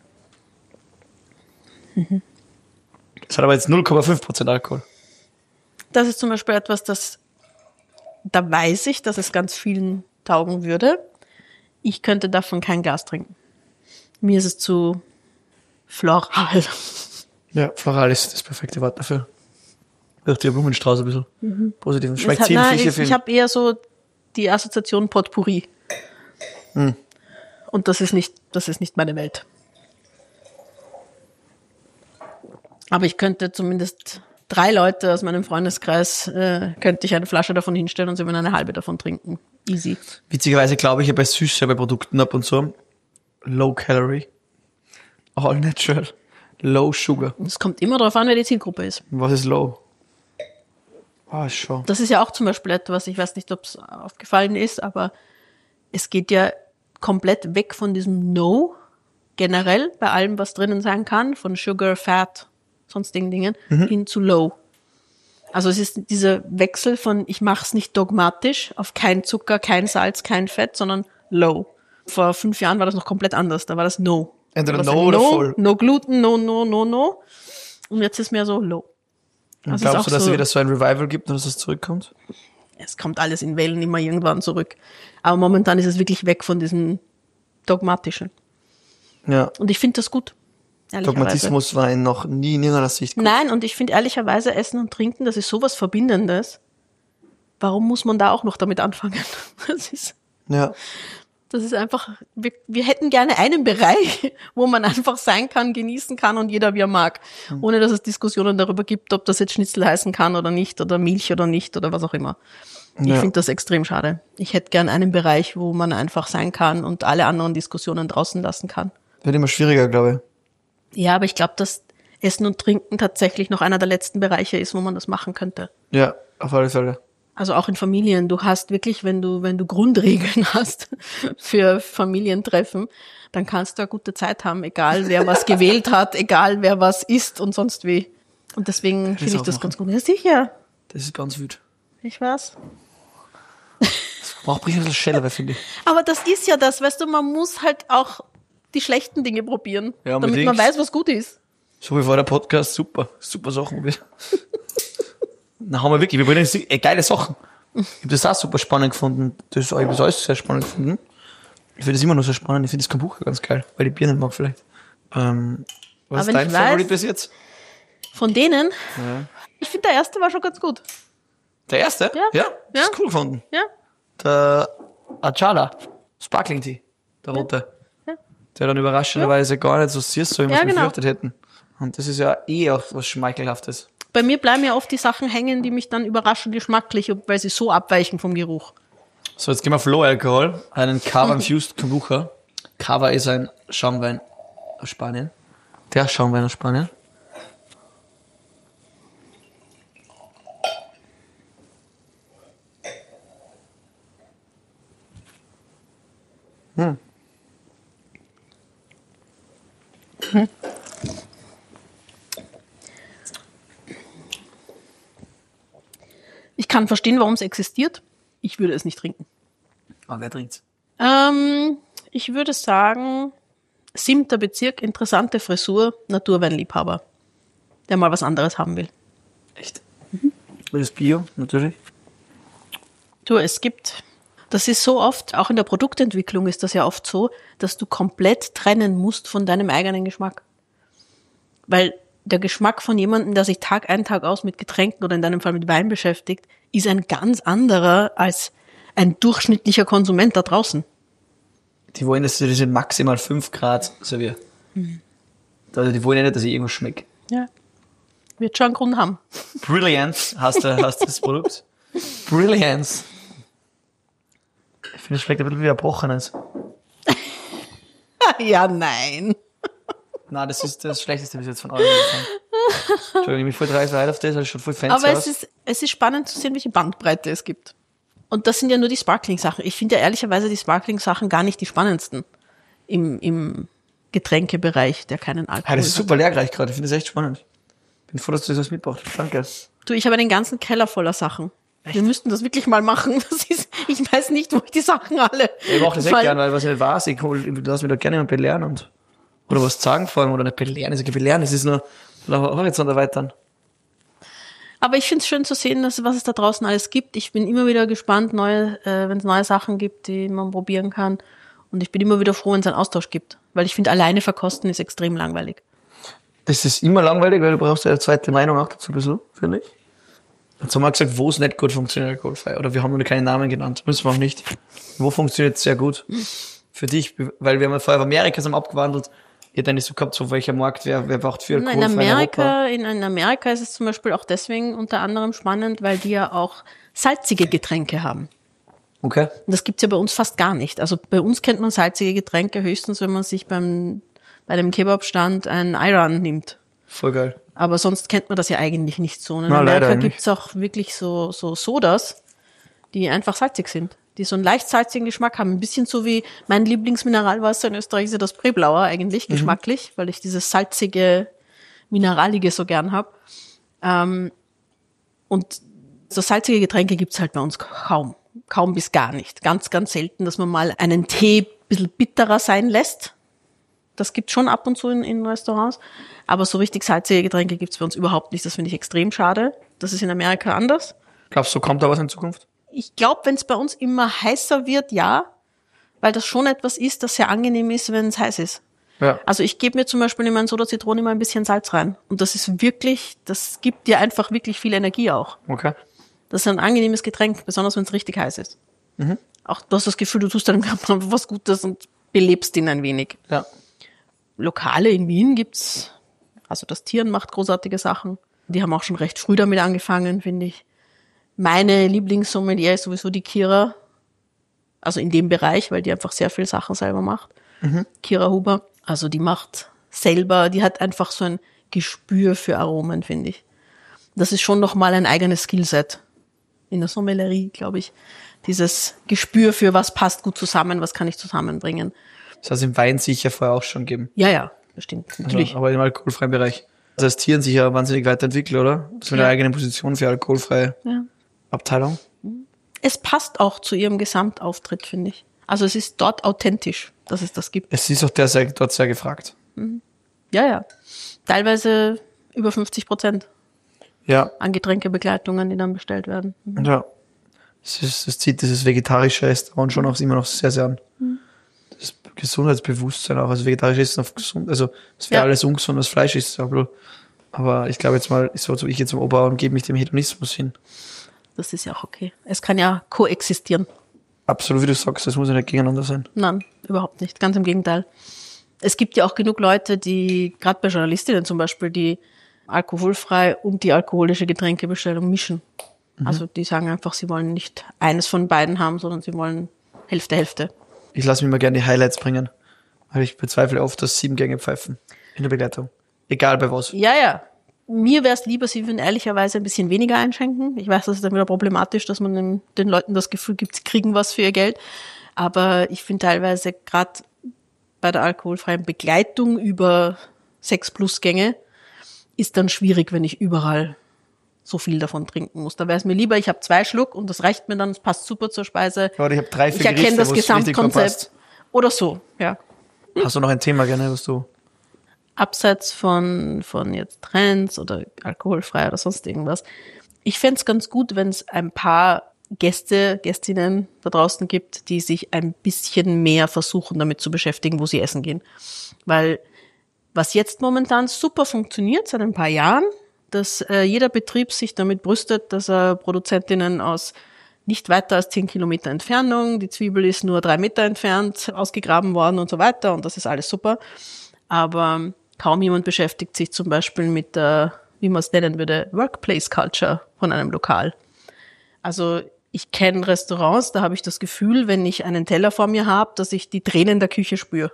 Mhm. Das hat aber jetzt null Komma fünf Prozent Alkohol. Das ist zum Beispiel etwas, das, da weiß ich, dass es ganz vielen taugen würde. Ich könnte davon kein Glas trinken. Mir ist es zu floral. Ja, floral ist das perfekte Wort dafür. Durch die Blumenstrauß ein bisschen mhm. positiv. Schmeckt hat, ziemlich nein, viel. Ich, ich habe eher so die Assoziation Potpourri. Hm. Und das ist nicht, das ist nicht meine Welt. Aber ich könnte zumindest drei Leute aus meinem Freundeskreis, äh, könnte ich eine Flasche davon hinstellen und sie würden eine halbe davon trinken. Easy. Witzigerweise glaube ich ja bei Süße, bei Produkten ab und so, Low Calorie, all natural, Low Sugar. Es kommt immer darauf an, wer die Zielgruppe ist. Was ist Low? Ah, schon. Das ist ja auch zum Beispiel etwas, ich weiß nicht, ob es aufgefallen ist, aber es geht ja komplett weg von diesem No, generell bei allem, was drinnen sein kann, von Sugar, Fat, sonstigen Dingen, mhm. hin zu Low. Also es ist dieser Wechsel von, ich mache es nicht dogmatisch, auf kein Zucker, kein Salz, kein Fett, sondern Low. Vor fünf Jahren war das noch komplett anders, da war das No. Entweder No, No oder voll. No Gluten, No, No, No, No. Und jetzt ist mehr so Low. Also glaubst du, dass so, es wieder so ein Revival gibt und dass es zurückkommt? Es kommt alles in Wellen immer irgendwann zurück. Aber momentan ist es wirklich weg von diesem Dogmatischen. Ja. Und ich finde das gut. Dogmatismus war in noch nie in irgendeiner Sicht gut. Nein, und ich finde ehrlicherweise Essen und Trinken, das ist sowas Verbindendes. Warum muss man da auch noch damit anfangen? Das ist, ja. das ist einfach, wir, wir hätten gerne einen Bereich, wo man einfach sein kann, genießen kann und jeder wie er mag. Mhm. Ohne dass es Diskussionen darüber gibt, ob das jetzt Schnitzel heißen kann oder nicht oder Milch oder nicht oder was auch immer. Ich ja. finde das extrem schade. Ich hätte gern einen Bereich, wo man einfach sein kann und alle anderen Diskussionen draußen lassen kann. Wird immer schwieriger, glaube ich. Ja, aber ich glaube, dass Essen und Trinken tatsächlich noch einer der letzten Bereiche ist, wo man das machen könnte. Ja, auf alle Fälle. Also auch in Familien. Du hast wirklich, wenn du, wenn du Grundregeln hast für Familientreffen, dann kannst du eine gute Zeit haben, egal wer was gewählt hat, egal wer was isst und sonst wie. Und deswegen finde ich das machen. ganz gut. Ja, sicher. Das ist ganz wütend. Ich weiß. Das braucht ein bisschen Schelle, finde ich. Aber das ist ja das, weißt du, man muss halt auch die schlechten Dinge probieren, ja, damit man weiß, was gut ist. So wie vor der Podcast, super, super Sachen. Na, haben wir wirklich, wir wollen äh, geile Sachen. Ich habe das auch super spannend gefunden. Das habe ich das alles sehr spannend gefunden. Ich finde das immer noch so spannend. Ich finde das Kombucha ganz geil, weil ich Bier nicht mag vielleicht. Ähm, was Aber ist dein Favorit bis jetzt? Von denen? Ja. Ich finde, der erste war schon ganz gut. Der erste? Ja. Ja, das ja. ist cool gefunden. Ja. Der Achala, Sparkling Tea, der rote. Ja. Der dann überraschenderweise ja. gar nicht so süß, so wie wir es ja, genau. befürchtet hätten. Und das ist ja eh auch was Schmeichelhaftes. Bei mir bleiben ja oft die Sachen hängen, die mich dann überraschen geschmacklich, weil sie so abweichen vom Geruch. So, jetzt gehen wir auf Low Alcohol, einen Cava Infused Kombucha. Cava ist ein Schaumwein aus Spanien. Der Schaumwein aus Spanien. Hm. Hm. Ich kann verstehen, warum es existiert. Ich würde es nicht trinken. Aber wer trinkt's? Ähm, ich würde sagen, siebter Bezirk, interessante Frisur, Naturweinliebhaber, der mal was anderes haben will. Echt? Mhm. Das ist Bio, natürlich. Du, es gibt, das ist so oft, auch in der Produktentwicklung ist das ja oft so, dass du komplett trennen musst von deinem eigenen Geschmack. Weil der Geschmack von jemandem, der sich Tag ein, Tag aus mit Getränken oder in deinem Fall mit Wein beschäftigt, ist ein ganz anderer als ein durchschnittlicher Konsument da draußen. Die wollen, dass du diese maximal fünf Grad servierst. Mhm. Also die wollen ja nicht, dass ich irgendwas schmecke. Ja. Wird schon einen Grund haben. Brilliance hast du, hast du das Produkt. Brilliance. Ich finde, es schmeckt ein bisschen wie Erbrochenes. Ja, nein. Nein, das ist das Schlechteste bis jetzt von allen. Entschuldigung, ich bin voll dreist weit auf das, weil ich schon voll fancy Aber es aus. ist, es ist spannend zu sehen, welche Bandbreite es gibt. Und das sind ja nur die Sparkling-Sachen. Ich finde ja ehrlicherweise die Sparkling-Sachen gar nicht die spannendsten im, im Getränkebereich, der keinen Alkohol hat. Ja, das ist super lehrreich gerade. Ich finde das echt spannend. Bin froh, dass du das mitbracht. Danke. Du, ich habe einen ganzen Keller voller Sachen. Echt? Wir müssten das wirklich mal machen. Das ist, ich weiß nicht, wo ich die Sachen alle... Ich mache das echt gerne, weil was ich nicht weiß, ich, ich lasse mich da gerne belehren und oder was sagen vor allem, oder nicht belehren, ist ja kein Belehren, es ist nur Horizont erweitern. Aber ich finde es schön zu sehen, dass, was es da draußen alles gibt. Ich bin immer wieder gespannt, neue, äh, wenn es neue Sachen gibt, die man probieren kann. Und ich bin immer wieder froh, wenn es einen Austausch gibt. Weil ich finde, alleine verkosten ist extrem langweilig. Das ist immer langweilig, weil du brauchst ja eine zweite Meinung auch dazu ein bisschen, finde ich. Jetzt haben wir gesagt, wo es nicht gut funktioniert, alkoholfrei. Oder wir haben nur keine Namen genannt. Müssen wir auch nicht. Wo funktioniert es sehr gut? Für dich, weil wir haben ja vorher auf Amerika sind abgewandelt. Ihr habt dann nicht so gehabt, so welcher Markt, wer, wer braucht für alkoholfrei in Amerika, in, in Amerika ist es zum Beispiel auch deswegen unter anderem spannend, weil die ja auch salzige Getränke haben. Okay. Und das gibt's ja bei uns fast gar nicht. Also bei uns kennt man salzige Getränke höchstens, wenn man sich beim bei dem Kebabstand ein Ayran nimmt. Voll geil. Aber sonst kennt man das ja eigentlich nicht so. Und in Na, Amerika gibt's auch wirklich so, so Sodas, die einfach salzig sind. Die so einen leicht salzigen Geschmack haben. Ein bisschen so wie mein Lieblingsmineralwasser in Österreich ist ja das Breblauer eigentlich, mhm. geschmacklich, weil ich dieses salzige, mineralige so gern hab. Ähm, und so salzige Getränke gibt's halt bei uns kaum. Kaum bis gar nicht. Ganz, ganz selten, dass man mal einen Tee ein bisschen bitterer sein lässt. Das gibt's schon ab und zu in, in Restaurants. Aber so richtig salzige Getränke gibt's bei uns überhaupt nicht. Das finde ich extrem schade. Das ist in Amerika anders. Glaubst du, kommt da was in Zukunft? Ich glaube, wenn es bei uns immer heißer wird, ja. Weil das schon etwas ist, das sehr angenehm ist, wenn es heiß ist. Ja. Also ich gebe mir zum Beispiel in meinen Soda-Zitrone immer ein bisschen Salz rein. Und das ist wirklich, das gibt dir einfach wirklich viel Energie auch. Okay. Das ist ein angenehmes Getränk, besonders wenn es richtig heiß ist. Mhm. Auch du hast das Gefühl, du tust deinem Körper was Gutes und belebst ihn ein wenig. Ja. Lokale in Wien gibt's, also das Tieren macht großartige Sachen. Die haben auch schon recht früh damit angefangen, finde ich. Meine Lieblingssommelier ist sowieso die Kira. Also in dem Bereich, weil die einfach sehr viel Sachen selber macht. Mhm. Kira Huber. Also die macht selber, die hat einfach so ein Gespür für Aromen, finde ich. Das ist schon nochmal ein eigenes Skillset. In der Sommelerie, glaube ich. Dieses Gespür für was passt gut zusammen, was kann ich zusammenbringen. Das heißt, im Wein sicher vorher auch schon geben. Ja, ja, bestimmt. Natürlich. Also, aber im alkoholfreien Bereich. Das heißt, Tieren sich ja wahnsinnig weiterentwickelt, oder? Das ist mit ja. einer eigenen Position für alkoholfreie ja. Abteilung. Es passt auch zu ihrem Gesamtauftritt, finde ich. Also es ist dort authentisch, dass es das gibt. Es ist auch der sehr, dort sehr gefragt. Mhm. Ja, ja. Teilweise über fünfzig Prozent. Ja. An Getränkebegleitungen, die dann bestellt werden. Mhm. Ja. Es, ist, es zieht dieses vegetarische Restaurant schon auch immer noch sehr, sehr an. Mhm. Das Gesundheitsbewusstsein auch. Also vegetarisch Essen auf gesund, also es wäre ja. alles ungesund, was Fleisch ist. Aber ich glaube jetzt mal, so ich jetzt zum Ober und gebe mich dem Hedonismus hin. Das ist ja auch okay. Es kann ja koexistieren. Absolut, wie du sagst, das muss ja nicht gegeneinander sein. Nein, überhaupt nicht. Ganz im Gegenteil. Es gibt ja auch genug Leute, die, gerade bei Journalistinnen zum Beispiel, die alkoholfrei und die alkoholische Getränkebestellung mischen. Mhm. Also die sagen einfach, sie wollen nicht eines von beiden haben, sondern sie wollen Hälfte, Hälfte. Ich lasse mich mal gerne die Highlights bringen. Weil ich bezweifle oft, dass sieben Gänge pfeifen in der Begleitung. Egal bei was. Ja, ja. Mir wäre es lieber, sie würden ehrlicherweise ein bisschen weniger einschenken. Ich weiß, das ist dann wieder problematisch, dass man den, den Leuten das Gefühl gibt, sie kriegen was für ihr Geld. Aber ich finde teilweise gerade bei der alkoholfreien Begleitung über sechs plus Gänge ist dann schwierig, wenn ich überall so viel davon trinken muss. Da wäre es mir lieber, ich habe zwei Schluck und das reicht mir dann, es passt super zur Speise. Oder ich habe drei, vier Ich erkenne das Gesamtkonzept. Oder so, ja. Hast du noch ein Thema gerne, was du... Abseits von von jetzt Trends oder alkoholfrei oder sonst irgendwas. Ich fände es ganz gut, wenn es ein paar Gäste, Gästinnen da draußen gibt, die sich ein bisschen mehr versuchen, damit zu beschäftigen, wo sie essen gehen. Weil was jetzt momentan super funktioniert, seit ein paar Jahren, dass äh, jeder Betrieb sich damit brüstet, dass er Produzentinnen aus nicht weiter als zehn Kilometer Entfernung, die Zwiebel ist nur drei Meter entfernt, ausgegraben worden und so weiter und das ist alles super. Aber kaum jemand beschäftigt sich zum Beispiel mit der, wie man es nennen würde, Workplace Culture von einem Lokal. Also ich kenne Restaurants, da habe ich das Gefühl, wenn ich einen Teller vor mir habe, dass ich die Tränen der Küche spüre.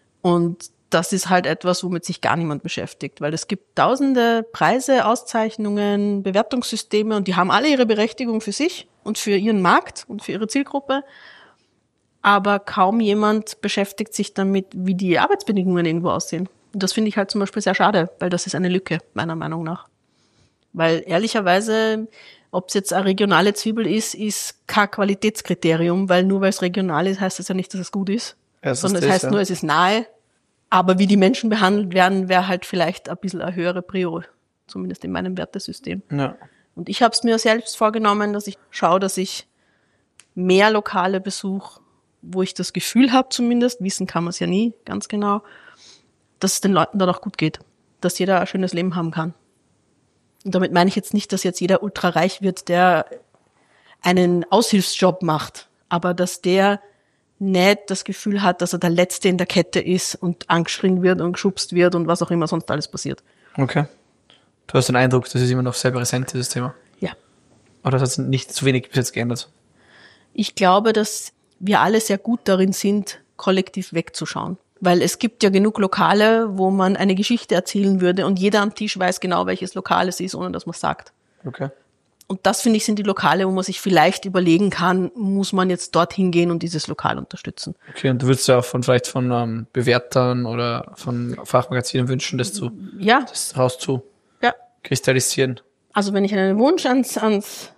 Und das ist halt etwas, womit sich gar niemand beschäftigt, weil es gibt tausende Preise, Auszeichnungen, Bewertungssysteme und die haben alle ihre Berechtigung für sich und für ihren Markt und für ihre Zielgruppe. Aber kaum jemand beschäftigt sich damit, wie die Arbeitsbedingungen irgendwo aussehen. Und das finde ich halt zum Beispiel sehr schade, weil das ist eine Lücke, meiner Meinung nach. Weil ehrlicherweise, ob es jetzt eine regionale Zwiebel ist, ist kein Qualitätskriterium, weil nur weil es regional ist, heißt das ja nicht, dass es gut ist. Erstens sondern es das, heißt ja. nur, es ist nahe. Aber wie die Menschen behandelt werden, wäre halt vielleicht ein bisschen eine höhere Prio, zumindest in meinem Wertesystem. Ja. Und ich habe es mir selbst vorgenommen, dass ich schaue, dass ich mehr Lokale besuche, wo ich das Gefühl habe zumindest, wissen kann man es ja nie ganz genau, dass es den Leuten dann auch gut geht, dass jeder ein schönes Leben haben kann. Und damit meine ich jetzt nicht, dass jetzt jeder ultrareich wird, der einen Aushilfsjob macht, aber dass der nicht das Gefühl hat, dass er der Letzte in der Kette ist und angeschrien wird und geschubst wird und was auch immer sonst alles passiert. Okay. Du hast den Eindruck, das ist immer noch sehr präsent, dieses Thema? Ja. Oder hat es nicht zu wenig bis jetzt geändert? Ich glaube, dass wir alle sehr gut darin sind, kollektiv wegzuschauen. Weil es gibt ja genug Lokale, wo man eine Geschichte erzählen würde und jeder am Tisch weiß genau, welches Lokal es ist, ohne dass man es sagt. Okay. Und das, finde ich, sind die Lokale, wo man sich vielleicht überlegen kann, muss man jetzt dorthin gehen und dieses Lokal unterstützen. Okay, und du würdest ja auch von vielleicht von ähm, Bewertern oder von Fachmagazinen wünschen, das zu Ja. das raus zu Ja. kristallisieren. Also wenn ich einen Wunsch ans, ans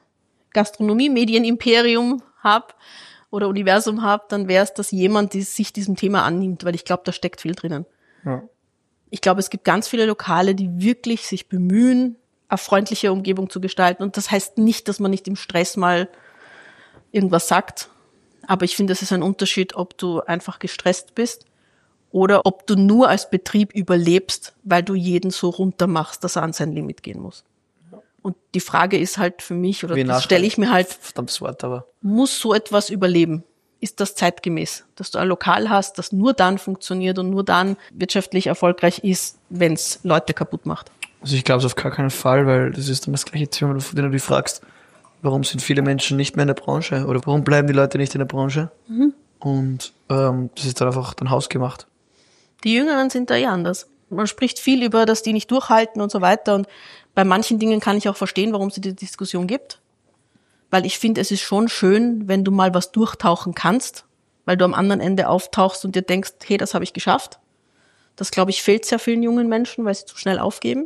Gastronomie-Medien-Imperium habe oder Universum habe, dann wäre es, dass jemand die, sich diesem Thema annimmt, weil ich glaube, da steckt viel drinnen. Ja. Ich glaube, es gibt ganz viele Lokale, die wirklich sich bemühen, eine freundliche Umgebung zu gestalten. Und das heißt nicht, dass man nicht im Stress mal irgendwas sagt. Aber ich finde, es ist ein Unterschied, ob du einfach gestresst bist oder ob du nur als Betrieb überlebst, weil du jeden so runter machst, dass er an sein Limit gehen muss. Und die Frage ist halt für mich, oder Wie das stelle ich mir halt, verdammtes Wort, aber muss so etwas überleben? Ist das zeitgemäß? Dass du ein Lokal hast, das nur dann funktioniert und nur dann wirtschaftlich erfolgreich ist, wenn es Leute kaputt macht? also ich glaube es auf gar keinen Fall, weil das ist dann das gleiche Thema, von dem du dich fragst, warum sind viele Menschen nicht mehr in der Branche oder warum bleiben die Leute nicht in der Branche? Mhm. Und ähm, das ist dann einfach dann hausgemacht. Die Jüngeren sind da eh anders. Man spricht viel über, dass die nicht durchhalten und so weiter. Und bei manchen Dingen kann ich auch verstehen, warum es die Diskussion gibt. Weil ich finde, es ist schon schön, wenn du mal was durchtauchen kannst, weil du am anderen Ende auftauchst und dir denkst, hey, das habe ich geschafft. Das, glaube ich, fehlt sehr vielen jungen Menschen, weil sie zu schnell aufgeben.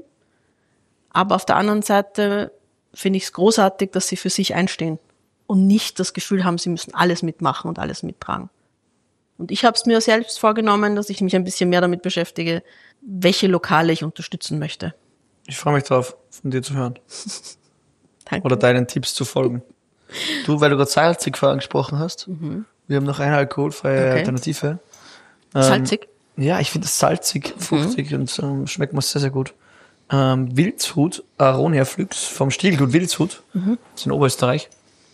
Aber auf der anderen Seite finde ich es großartig, dass sie für sich einstehen und nicht das Gefühl haben, sie müssen alles mitmachen und alles mittragen. Und ich habe es mir selbst vorgenommen, dass ich mich ein bisschen mehr damit beschäftige, welche Lokale ich unterstützen möchte. Ich freue mich drauf, von dir zu hören. Danke. Oder deinen Tipps zu folgen. Du, weil du gerade salzig vorher angesprochen hast, mhm. wir haben noch eine alkoholfreie Okay. Alternative. Ähm, Salzig? Ja, ich finde es salzig, fruchtig mhm. und ähm, schmeckt mir sehr, sehr gut. Ähm, Wildshut, Aronia Flux vom Stiegelgut Wildshut, mhm. das ist in Oberösterreich.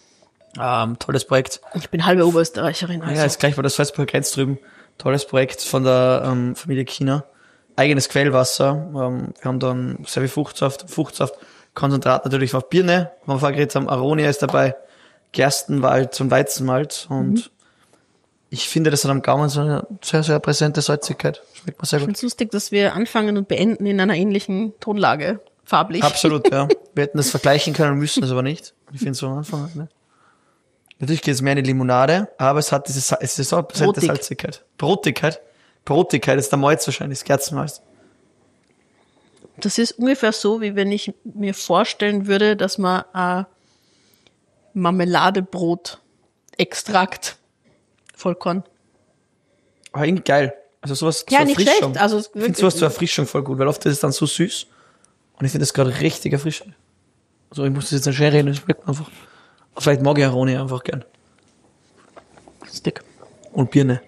Ähm, tolles Projekt. Ich bin halbe Oberösterreicherin. Also. Ja, ist gleich bei der Salzburger Grenze drüben. Tolles Projekt von der ähm, Familie China. Eigenes Quellwasser. Ähm, wir haben dann sehr viel Fruchtsaft, Fruchtsaft, Konzentrat natürlich auf Birne. Wenn wir vorher geredet haben, Aronia ist dabei, Gerstenmalz und Weizenmalz. Und mhm. ich finde, das hat am Gaumen so eine sehr, sehr präsente Salzigkeit. Schmeckt mir sehr Ich gut. finde es lustig, dass wir anfangen und beenden in einer ähnlichen Tonlage, farblich. Absolut, ja. Wir hätten das vergleichen können, müssen es aber nicht. Ich finde es so am Anfang. Ne? Natürlich geht es mehr in die Limonade, aber es hat diese, es ist so eine präsente Brotig. Salzigkeit. Brotigkeit. Brotigkeit ist der Malz wahrscheinlich, das Gerstenmalz. Das ist ungefähr so, wie wenn ich mir vorstellen würde, dass man ein Marmeladebrot-Extrakt, Vollkorn. Aber irgendwie geil. Also sowas Ja, zur nicht Erfrischung. schlecht. Also Ich finde sowas zur Erfrischung voll gut, weil oft ist es dann so süß. Und ich finde das gerade richtig erfrischend. Also ich muss das jetzt nicht schön reden, das schmeckt mir einfach. Vielleicht mag ich Aronia einfach gern. Stick. Und Birne.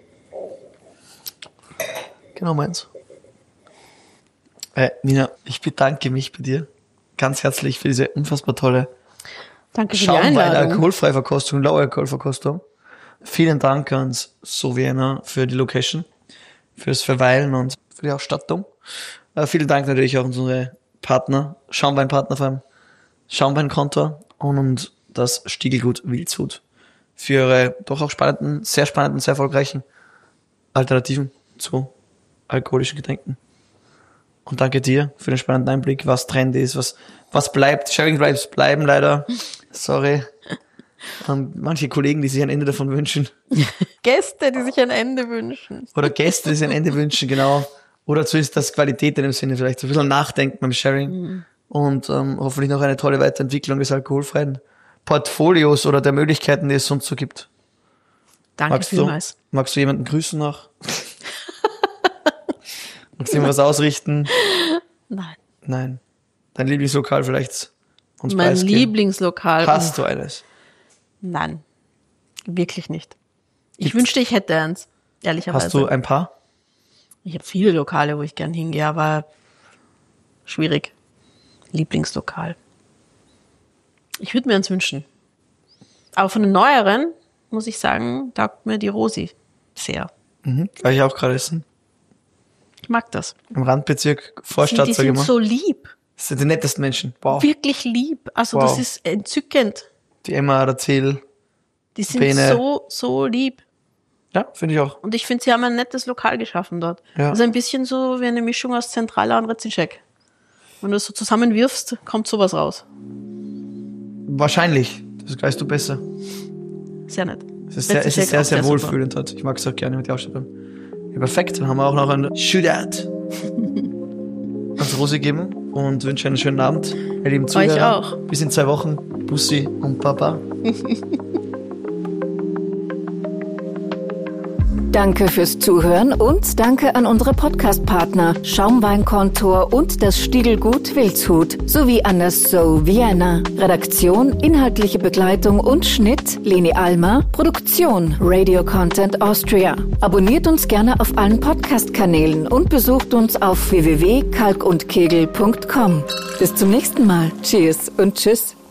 Genau meins. Äh, Nina, ich bedanke mich bei dir ganz herzlich für diese unfassbar tolle Danke für die Schaumwein, Einladung. alkoholfreie Verkostung, Laualkoholverkostung. Vielen Dank ans So Vienna für die Location, fürs Verweilen und für die Ausstattung. Äh, vielen Dank natürlich auch an unsere Partner, Schaumweinpartner vor allem, Schaumweinkontor und, und das Stiegelgut Wildshut für ihre doch auch spannenden, sehr spannenden, sehr erfolgreichen Alternativen zu alkoholischen Getränken. Und danke dir für den spannenden Einblick, was Trend ist, was, was bleibt. Sharing Vibes bleiben leider. Sorry. Und manche Kollegen, die sich ein Ende davon wünschen. Gäste, die sich ein Ende wünschen. Oder Gäste, die sich ein Ende wünschen, genau. Oder zumindest das Qualität in dem Sinne, vielleicht so ein bisschen nachdenken beim Sharing. Mhm. Und ähm, hoffentlich noch eine tolle Weiterentwicklung des alkoholfreien Portfolios oder der Möglichkeiten, die es sonst so gibt. Danke magst vielmals. Du, magst du jemanden grüßen noch? Magst du ihm was ausrichten? Nein. Nein. Dein Lieblingslokal vielleicht uns Mein preisgeben? Lieblingslokal. Hast du eines? Nein. Wirklich nicht. Ich wünschte, ich hätte eins, ehrlicherweise. Hast du ein paar? Ich habe viele Lokale, wo ich gern hingehe, aber schwierig. Lieblingslokal. Ich würde mir eins wünschen. Aber von den neueren, muss ich sagen, taugt mir die Rosi sehr. Mhm. War ich auch gerade essen. Ich mag das. Im Randbezirk, Vorstadt, die sag ich sind mal. so lieb. Das sind die nettesten Menschen. Wow. Wirklich lieb. Also Wow. das ist entzückend. Die Emma, der Zell. Die sind Bene. so, so lieb. Ja, finde ich auch. Und ich finde, sie haben ein nettes Lokal geschaffen dort. Ja. Also ein bisschen so wie eine Mischung aus Zentrala und Retzinschek. Wenn du es so zusammenwirfst, kommt sowas raus. Wahrscheinlich. Das weißt du besser. Sehr nett. Es ist sehr, es ist Retzinschek sehr, auch sehr super. wohlfühlend dort. Ich mag es auch gerne mit der Ausstattung. Ja, perfekt. Dann haben wir auch noch ein Shootout ans Rosi geben und wünsche einen schönen Abend. Ihr lieben Zuhörer. auch. Bis in zwei Wochen. Bussi und Papa. Danke fürs Zuhören und danke an unsere Podcast-Partner Schaumweinkontor und das Stiegelgut Wildshut sowie an das So Vienna. Redaktion, inhaltliche Begleitung und Schnitt Leni Almer. Produktion Radio Content Austria. Abonniert uns gerne auf allen Podcast-Kanälen und besucht uns auf w w w punkt kalkundkegel punkt com. Bis zum nächsten Mal. Cheers und tschüss.